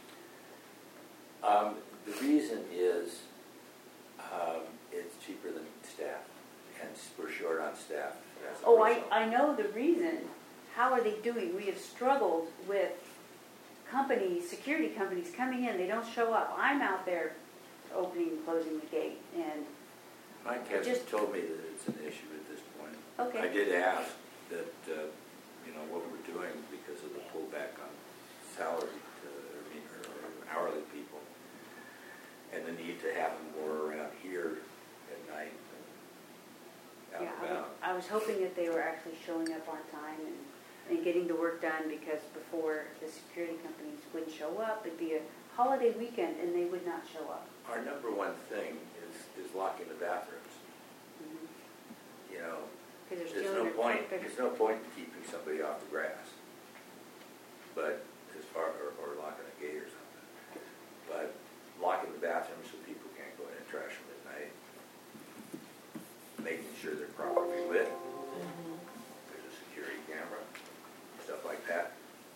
um, the reason is um, it's cheaper than staff, and we're short on staff. as a Oh, I, result. I know the reason. How are they doing? We have struggled with companies, security companies coming in. They don't show up. I'm out there opening and closing the gate. And Mike hasn't just- told me that it's an issue at this point. Okay. I did ask that, uh, you know, what we're doing because of the pullback on salary, uh, I mean, or or hourly people, and the need to have them more around here at night and out yeah, and I, was, about. I was hoping that they were actually showing up on time and, and getting the work done, because before the security companies wouldn't show up. It'd be a holiday weekend and they would not show up. Our number one thing is, is locking the bathrooms. Mm-hmm. You know, Because there's no point, there's no point in keeping somebody off the grass. But as far, or, or locking a gate or something. But locking the bathrooms so people can't go in and trash them at night. Making sure they're properly lit. There's a security camera, stuff like that.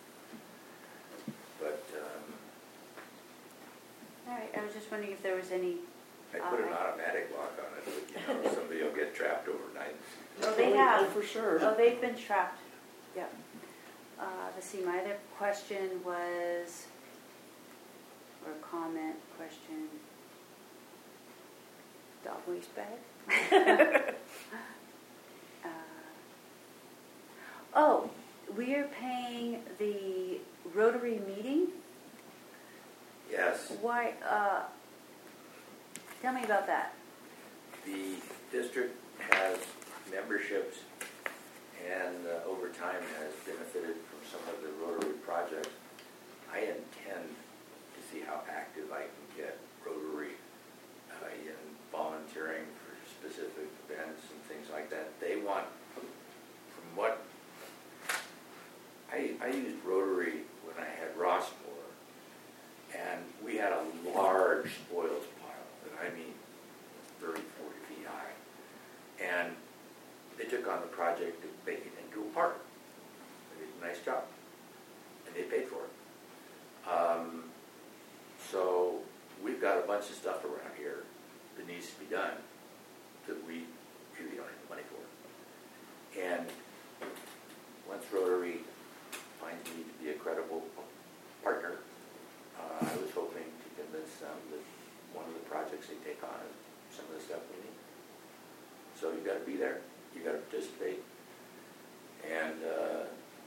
But, um, All right, I was just wondering if there was any. I put an Uh, automatic lock on it, but, you know, somebody will get trapped overnight. Oh, they Oh, have. for sure. Oh, they've been trapped. Yep. Uh, let's see, my other question was, or comment, question, dog waste bag? uh, oh, we are paying the Rotary meeting? Yes, Why, uh, tell me about that. the district has memberships and uh, over time has benefited from some of the Rotary projects. I intend to see how active I can get Rotary uh, in volunteering for specific events and things like that. They want, from what, I, I used Rotary when I had Rossmore, and we had a lot took on the project of making it into a park. They did a nice job, and they paid for it. Um, so we've got a bunch of stuff around here that needs to be done that we really don't have the money for. And once Rotary finds me to be a credible partner, uh, I was hoping to convince them that one of the projects they take on is some of the stuff we need. So you got to be there, you got to participate, and uh,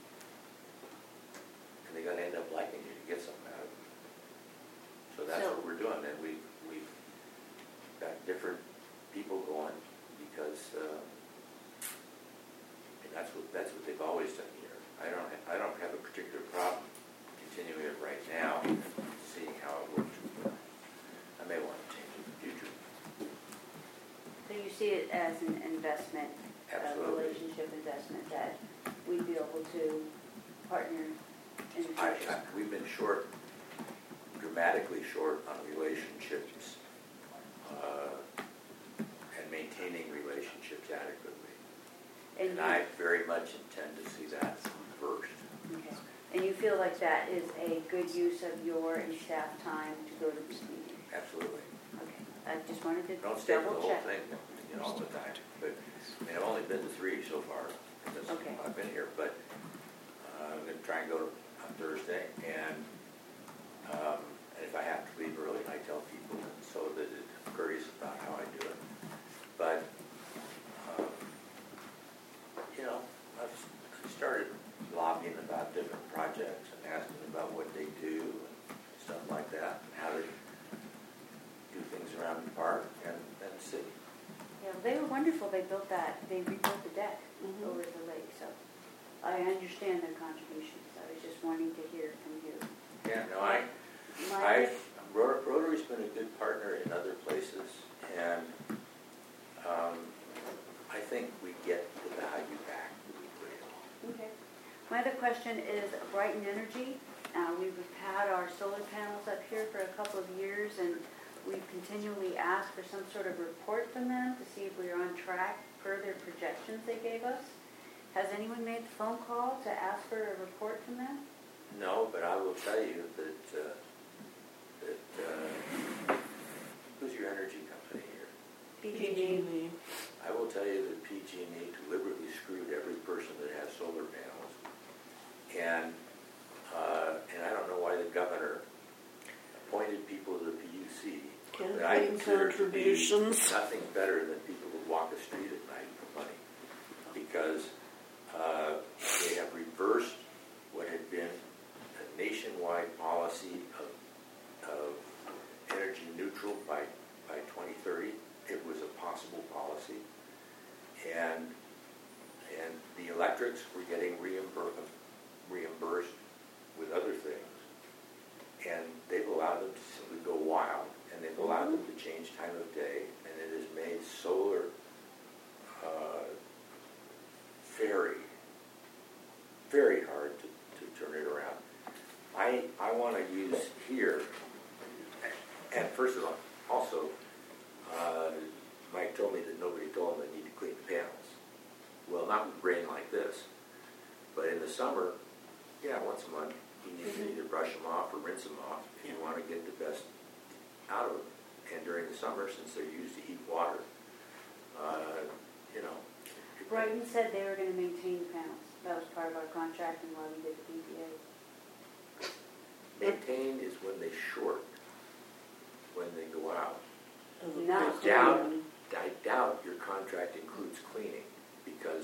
and they got to end up liking you to get something out of it. So that's So- what we're doing, and we we've got different people going because uh, and that's what that's what they've always done here. I don't ha- I don't have a particular problem continuing it right now, seeing how it works. I may want to change it in the future. So you see it as an investment, a Absolutely. relationship investment that we'd be able to partner in the I, future. I, we've been short, dramatically short on relationships uh, and maintaining relationships adequately. And And you- I very much intend to see that first. Okay. And you feel like that is a good use of your and staff time to go to this meeting? Absolutely. Okay. I just wanted to Don't stay for the double whole check. thing, you know, all the time. But I mean, I've only been to three so far since Okay. I've been here. But uh, I'm going to try and go on Thursday, and um, and if I have to leave early, I tell people, and so that it's curious about how I do it. But um, you know, I've I started lobbying about different projects and asking about what they do and stuff like that, and how to do things around the park and, and the city. Yeah, well, they were wonderful. They built that, they rebuilt the deck Mhm. over the lake, so I understand their contributions. I was just wanting to hear from you. Yeah, no, I, My I, Rot- Rotary's been a good partner in other places, and um, I think we get the value back that we put in. Okay. My other question is Brighton Energy. Uh, we've had our solar panels up here for a couple of years, and we've continually asked for some sort of report from them to see if we are on track per their projections they gave us. Has anyone made the phone call to ask for a report from them? No, but I will tell you that, uh, that, uh, who's your energy company here? P G D. I will tell you that P G and E deliberately screwed every person that has solar panels. And, uh, and I don't know why the governor appointed people to the P U C that I Campaign consider to be contributions. nothing better than people who walk the street at night for money. Because uh, they have reversed what had been a nationwide policy of, of energy neutral by, by twenty thirty. It was a possible policy. And, and the electrics were getting reimbursed, reimbursed with other things. And they've allowed them to simply go wild, and they've allowed them to change time of day, and it has made solar uh, very, very hard to, to turn it around. I, I want to use here, and first of all, also, uh, Mike told me that nobody told him they need to clean the panels. Well, not with rain like this, but in the summer, yeah, once a month, you need to either brush them off or rinse them off if you want to get the best out of them. And during the summer, since they're used to heat water, uh, you know. Brighton said they were going to maintain the panels. That was part of our contract and why we did the P P A. Maintained is when they short, when they go out. Not I doubt, I doubt your contract includes cleaning, because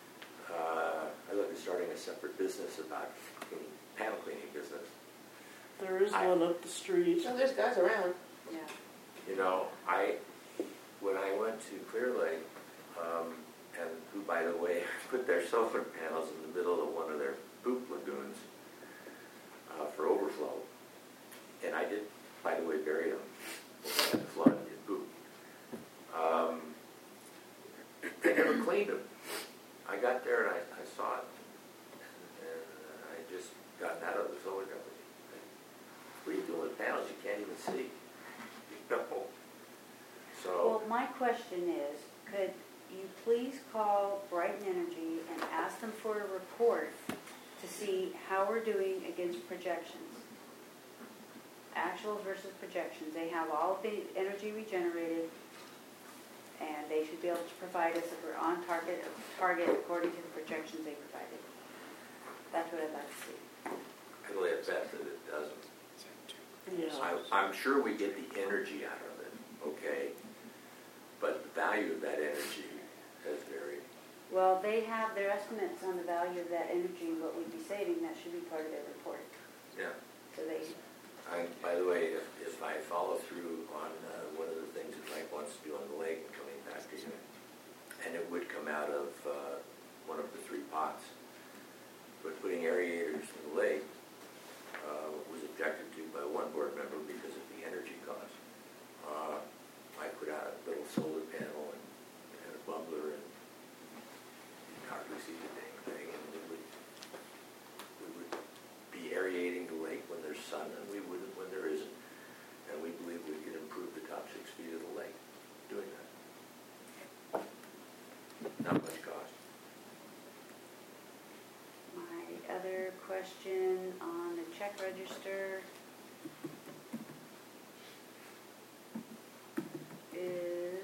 uh, I look at starting a separate business about cleaning, panel cleaning business. There is I- one up the street. So there's guys around. Yeah. You know, I, when I went to Clear Lake, um, and who, by the way, put their solar panels in the middle of one of their poop lagoons uh, for overflow, and I did, by the way, bury them when they had the flood in poop. Um, they never cleaned them. I got there and I, I saw it, and, and I had just gotten out of the solar company. What are you doing with panels you can't even see? You know? So, Well, my question is, could you please call Brighton Energy and ask them for a report to see how we're doing against projections. Actuals versus projections. They have all of the energy we generated, and they should be able to provide us if we're on target, target according to the projections they provided. That's what I'd like to see. I'd lay a bet that it doesn't. Yeah. I, I'm sure we get the energy out of it, okay? But the value of that energy has varied. Well, they have their estimates on the value of that energy and what we'd be saving. That should be part of their report. Yeah. So they, I, by the way, if, if I follow through on uh, one of the things that Mike wants to do on the lake and coming back to you, and it would come out of uh, one of the three pots, but putting aerators in the lake uh, was objected to by one board member because of the energy cost. Uh, I put out a little solar panel and, and a bubbler, and you can hardly see the dang thing, and we would, we would be aerating the lake when there's sun, and we wouldn't when there isn't. And we believe we could improve the top six feet of the lake doing that. Not much cost. my other question on the check register is,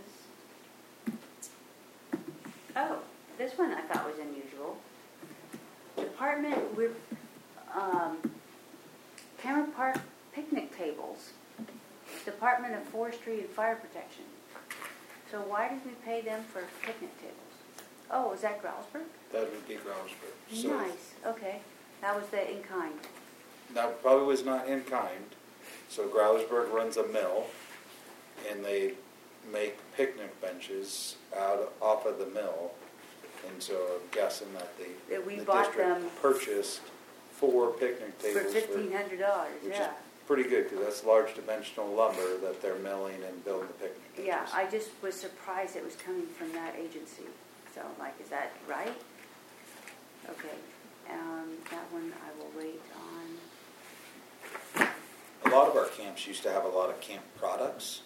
oh, this one I thought was unusual. Department, we're, um, Cameron Park picnic tables, Department of Forestry and Fire Protection. So why did we pay them for picnic tables? Oh, was that Growlsburg? That would be Growlsburg. So Nice, okay. That was the in-kind. that probably was not in kind. So Growlsburg runs a mill, and they make picnic benches out off of the mill. And so I'm guessing that the, That we the bought district them purchased four picnic for tables fifteen hundred dollars, which yeah. is pretty good because that's large dimensional lumber that they're milling and building the picnic benches. Yeah, I just was surprised it was coming from that agency. So I'm like, is that right? Okay, um, that one I will wait on. A lot of our camps used to have a lot of camp products,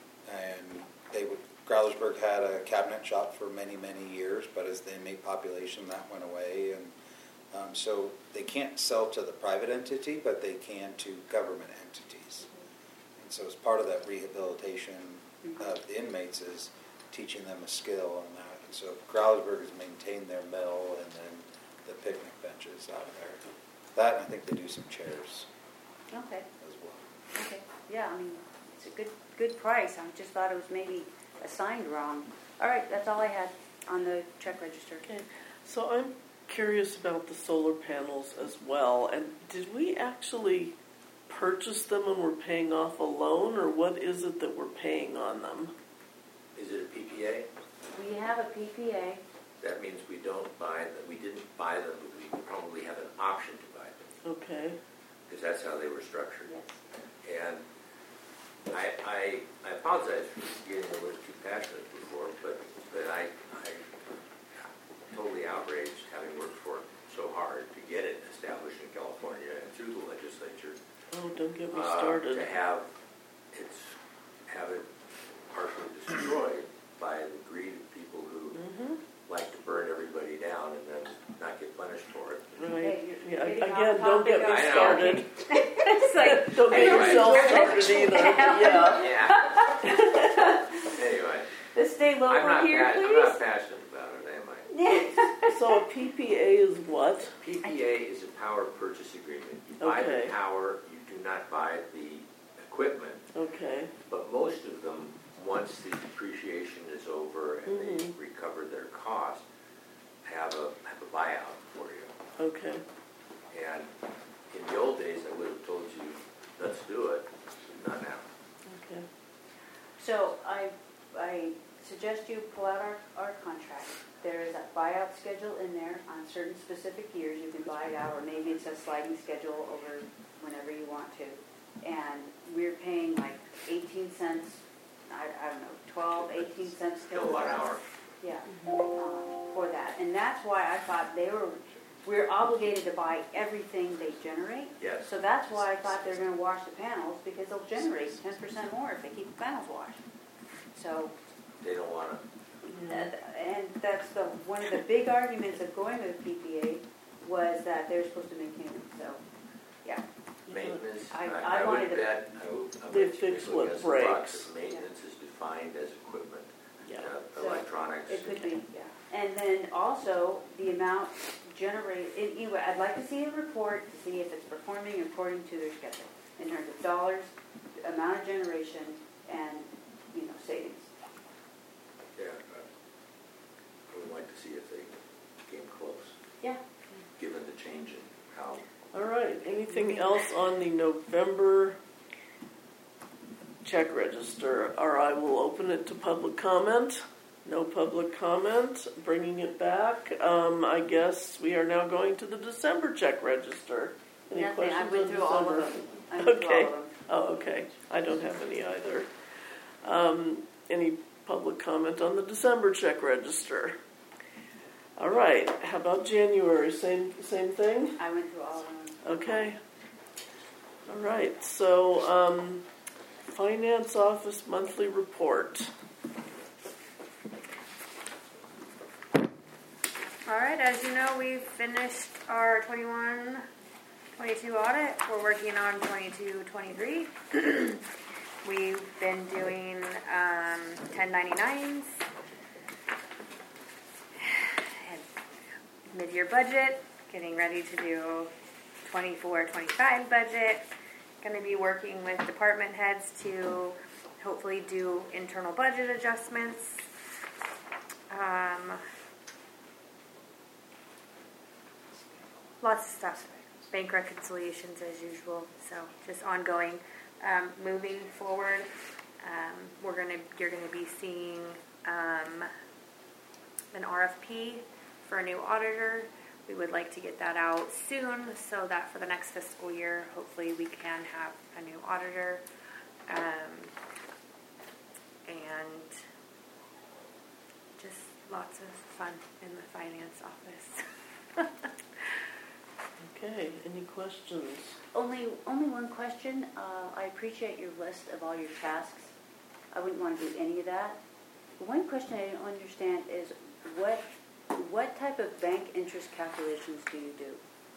and they would. Growlersburg had a cabinet shop for many, many years, but as the inmate population, that went away, and um, so they can't sell to the private entity, but they can to government entities. And so, as part of that rehabilitation of the inmates, is teaching them a skill on that. And so, Growlersburg has maintained their mill and then the picnic benches out there. That, and I think they do some chairs Okay, as well. okay. Yeah, I mean, it's a good, good price. I just thought it was maybe assigned wrong. All right, that's all I had on the check register. Okay, so I'm curious about the solar panels as well. And did we actually purchase them and we're paying off a loan, or what is it that we're paying on them? Is it a P P A? We have a P P A. That means we don't buy them. We didn't buy them, but we probably have an option to buy them Okay. because that's how they were structured. Yes. And I, I, I apologize for getting a little too passionate before, but, but I, I totally outraged having worked for it so hard to get it established in California and through the legislature. Oh, don't get me uh, started. To have it's have it partially destroyed by the greed of people who Mm-hmm. like to burn everybody down and then not get punished for it. Right. Okay, you're- Yeah, you're getting again, off don't get me topic already. started. It's like, Don't get Anyway. yourself started either. Yeah. Yeah. Anyway, let's stay local I'm not, here, pa- I'm please. not passionate about it, am I? So a P P A is what? P P A is a power purchase agreement. You buy Okay. the power, you do not buy the equipment, Okay. but most of them, once the depreciation is over and they Mhm. recover their cost, have a have a buyout for you. Okay. And in the old days, I would have told you, let's do it, not now. Okay. So I, I suggest you pull out our, our contract. There is a buyout schedule in there on certain specific years. You can buy it out, or maybe it's a sliding schedule over whenever you want to. And we're paying like eighteen cents, I, I don't know, twelve, eighteen cents Kilowatt hour. Yeah, um, for that. And that's why I thought they were, we're obligated to buy everything they generate. Yes. So that's why I thought they're going to wash the panels, because they'll generate ten percent more if they keep the panels washed. So, They don't want to And and that's the, one of the big arguments of going with P P A was that they're supposed to maintain it, so, yeah. Maintenance, I- I, I I wanted would to- bet, I would, I They would fix look what at the breaks. box. Maintenance is defined as equipment, Yeah. uh, So, electronics. It could be, yeah. And then also, the amount generated, anyway, I'd like to see a report to see if it's performing according to their schedule, in terms of dollars, amount of generation, and, you know, savings. Yeah, but I would like to see if they came close, Yeah. given the change in how. All right, anything else on the November check register? Or I will open it to public comment. No public comment. Bringing it back. Um, I guess we are now going to the December check register. Any Nothing, questions I went on through all of December? them. I went through Okay. all of them. Oh, okay. I don't have any either. Um, any public comment on the December check register? All right. How about January? Same same thing? I went through all of them. Okay. All right. So, um, Finance Office monthly report. All right, as you know, we've finished our twenty-one twenty-two audit. We're working on twenty-two twenty-three. We've been doing um, ten ninety-nines and mid-year budget, getting ready to do twenty-four twenty-five budget. Going to be working with department heads to hopefully do internal budget adjustments. Um, Lots of stuff. Bank reconciliations as usual. So just ongoing. Um, moving forward, um, we're gonna you're gonna be seeing um, an R F P for a new auditor. We would like to get that out soon so that for the next fiscal year, hopefully we can have a new auditor. Um, and just lots of fun in the finance office. Okay. Any questions? Only, only one question. Uh, I appreciate your list of all your tasks. I wouldn't want to do any of that. But one question I don't understand is what, what type of bank interest calculations do you do?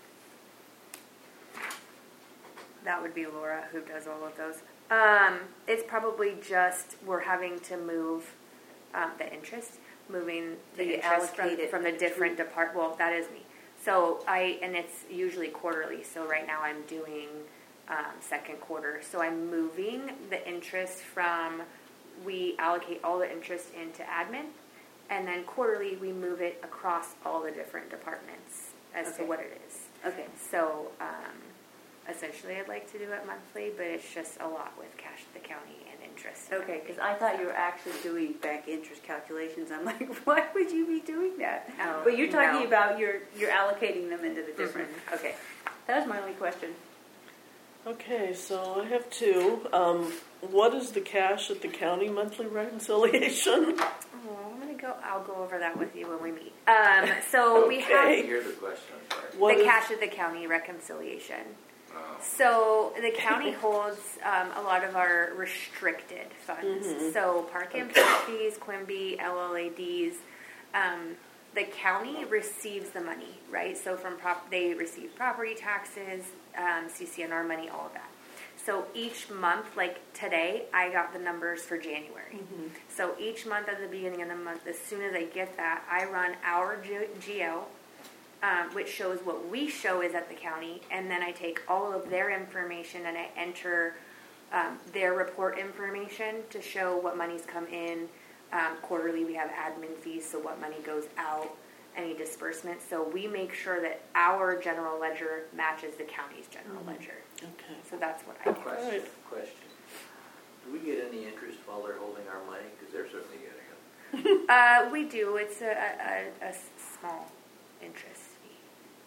That would be Laura who does all of those. Um, it's probably just we're having to move um, the interest, moving So the you interest from, allocate it from the different depart. Well, that is me. So I and it's usually quarterly. So right now I'm doing um, second quarter. So I'm moving the interest from we allocate all the interest into admin, and then quarterly we move it across all the different departments as Okay. to what it is. Okay. So um, essentially, I'd like to do it monthly, but it's just a lot with cash at the county and interest. and Okay, because everything. I thought you were actually doing bank interest calculations. I'm like, why would you be doing that? Oh, But you're talking no. about you're you're allocating them into the different. Okay, that was my only question. Okay, so I have two. Um, what is the cash at the county monthly reconciliation? Oh, I'm gonna go. I'll go over that with you when we meet. Um, so we Okay. have Here's the question, I'm sorry. What the is- cash at the county reconciliation. Oh. So the county holds um, a lot of our restricted funds. Mhm. So park and park fees, Quimby, L L A Ds. Um, the county receives the money, right? So from prop, they receive property taxes, um, C C N R money, all of that. So each month, like today, I got the numbers for January. So each month at the beginning of the month, as soon as I get that, I run our G- GL, um, which shows what we show is at the county, and then I take all of their information and I enter um, their report information to show what money's come in. Um, quarterly, we have admin fees, so what money goes out, any disbursements. So we make sure that our general ledger matches the county's general ledger. Okay. So that's what I do. Question, Right. question. Do we get any interest while they're holding our money? Because they're certainly getting it. Uh, we do. It's a, a, a s- small interest fee.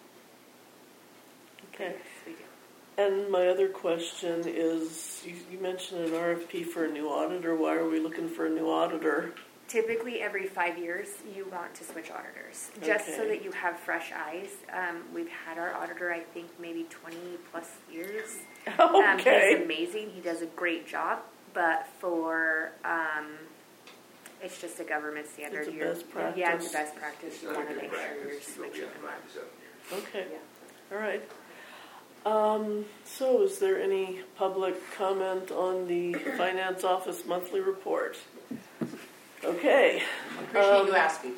Okay. Yes, we do. And my other question is, you, you mentioned an R F P for a new auditor. Why are we looking for a new auditor? Typically, every five years, you want to switch auditors, just so Okay. that you have fresh eyes. Um, we've had our auditor, I think, maybe twenty plus years. Um, Okay. he's amazing. He does a great job. But for um, It's just a government standard. It's a You're- best Yeah, it's practice. a best practice. It's You not a want to good make sure you're practice to go switching beyond them five up. to seven years. Okay, Yeah. all right. Um, so is there any public comment on the finance office monthly report? Okay. Appreciate Um, you asking.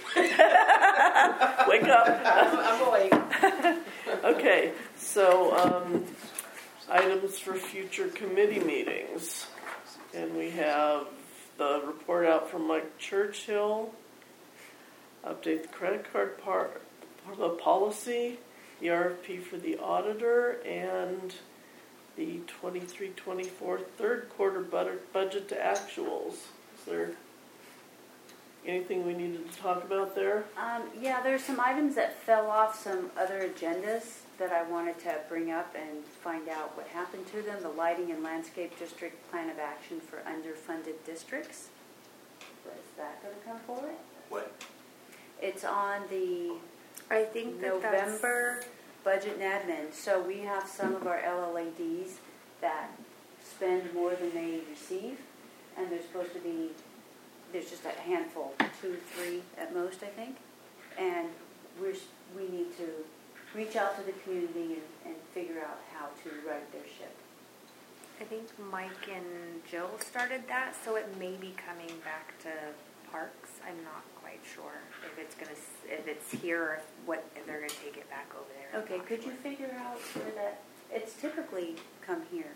Wake up. I'm, I'm awake. Okay, so, um, items for future committee meetings. And we have the report out from Mike Churchill, update the credit card part, the policy, the R F P for the auditor, and the twenty-three twenty-four third quarter budget, budget to actuals. Is there anything we needed to talk about there? Um, yeah, there's some items that fell off some other agendas that I wanted to bring up and find out what happened to them. The Lighting and Landscape District Plan of Action for Underfunded Districts. Is that going to come forward? What? It's on the I think that November budget and admin. So we have some of our L L A Ds that spend more than they receive, and there's supposed to be, there's just a handful, two, three at most, I think. And we're, we need to reach out to the community and, and figure out how to right their ship. I think Mike and Jill started that, so it may be coming back to parks. I'm not quite sure if it's gonna, if it's here or what, if they're gonna take it back over there. I'm Okay, not could sure. you figure out where that, it's typically come here.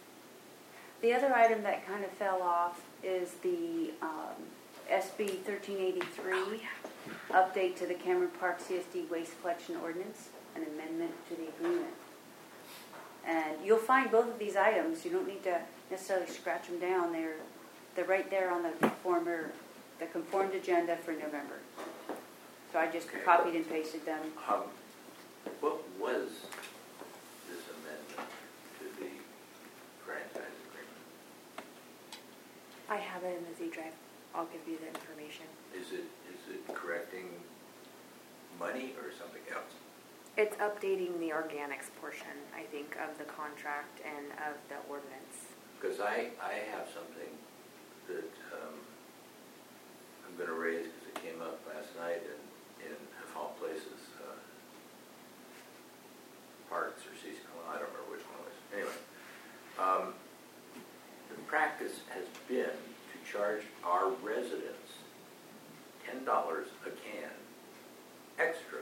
The other item that kind of fell off is the um, S B thirteen eighty-three update to the Cameron Park C S D waste collection ordinance, an amendment to the agreement. And you'll find both of these items. You don't need to necessarily scratch them down. They're they're right there on the former, the conformed agenda for November. So I just Okay. copied and pasted them. Um, what was this amendment to the franchise agreement? I have it in the Z drive. I'll give you the information. Is it, is it correcting money or something else? It's updating the organics portion, I think, of the contract and of the ordinance. Because I, I have something that um, I'm going to raise because it came up last night in, in of all places, uh, Parks or seasonal, I don't remember which one it was. Anyway, um, the practice has been to charge our residents ten dollars a can extra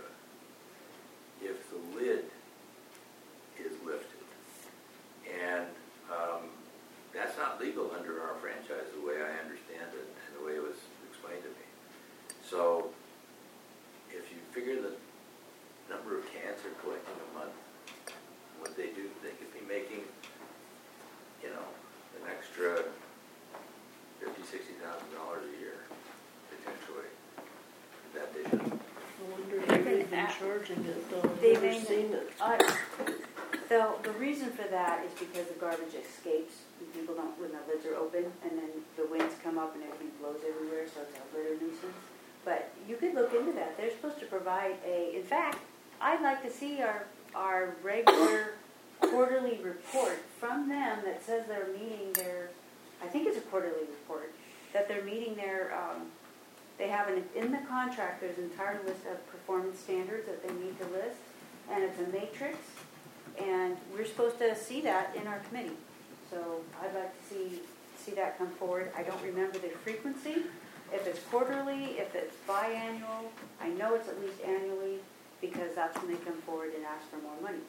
if the lid is lifted. And um, that's not legal under our franchise, the way I understand it and the way it was explained to me. So if you figure the number of cans they're collecting a month, what they do, they could be making, you know, an extra fifty, sixty thousand dollars a year, potentially, that they should. I wonder if they've been charging it, though. I've They never may- seen it. Uh, the, the reason for that is because the garbage escapes and people don't, when the lids are open, and then the winds come up and everything blows everywhere, so it's a litter nuisance. But you could look into that. They're supposed to provide a, in fact, I'd like to see our, our regular quarterly report from them that says they're meeting their, I think it's a quarterly report, that they're meeting their, um, they have an, in the contract, there's an entire list of performance standards that they need to list, and it's a matrix, and we're supposed to see that in our committee. So I'd like to see see that come forward. I don't remember the frequency, if it's quarterly, if it's biannual. I know it's at least annually, because that's when they come forward and ask for more money.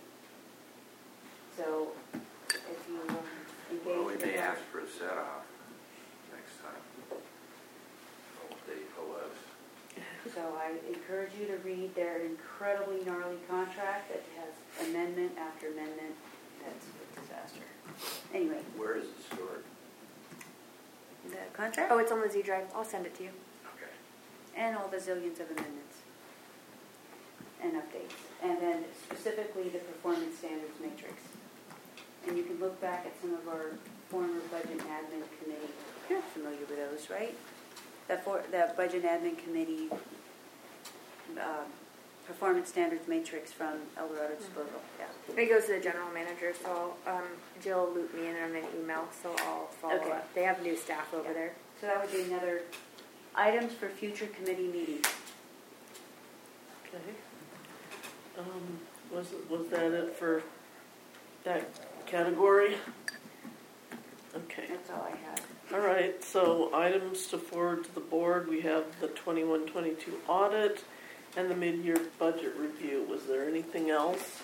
So if you um, engage Well, we with may them- ask for a set-off next time. What they owe us. So I encourage you to read their incredibly gnarly contract that has amendment after amendment. That's a disaster. Anyway, Where is it stored? the contract Oh, it's on the Z drive. I'll send it to you. Okay. and all the zillions of amendments and updates. And then specifically the performance standards matrix. And you can look back at some of our former budget and admin committee. You're familiar with those, right? The, for, the budget and admin committee uh, performance standards matrix from El Dorado Disposal. Yeah. It goes to the general manager, so um, Jill looped me in on an email, so I'll follow Okay. up. They have new staff over Yeah. there. So that would be another items for future committee meetings. Okay. Um, was, was that it for that category? Okay. That's all I had. All right, so items to forward to the board, we have the twenty-one twenty-two audit and the mid-year budget review. Was there anything else?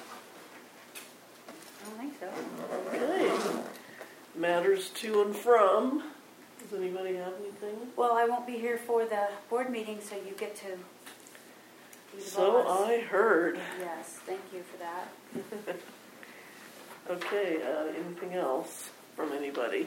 I don't think so. Okay. Matters to and from. Does anybody have anything? Well, I won't be here for the board meeting, so you get to be the So boss. I heard. Yes, thank you for that. Okay, uh, anything else from anybody?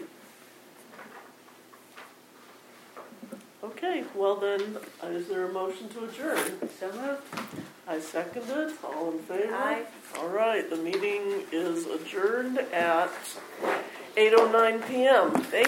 Okay, well then, uh, is there a motion to adjourn? So moved. I second it. All in favor? Aye. All right, the meeting is adjourned at eight oh nine p.m. Thank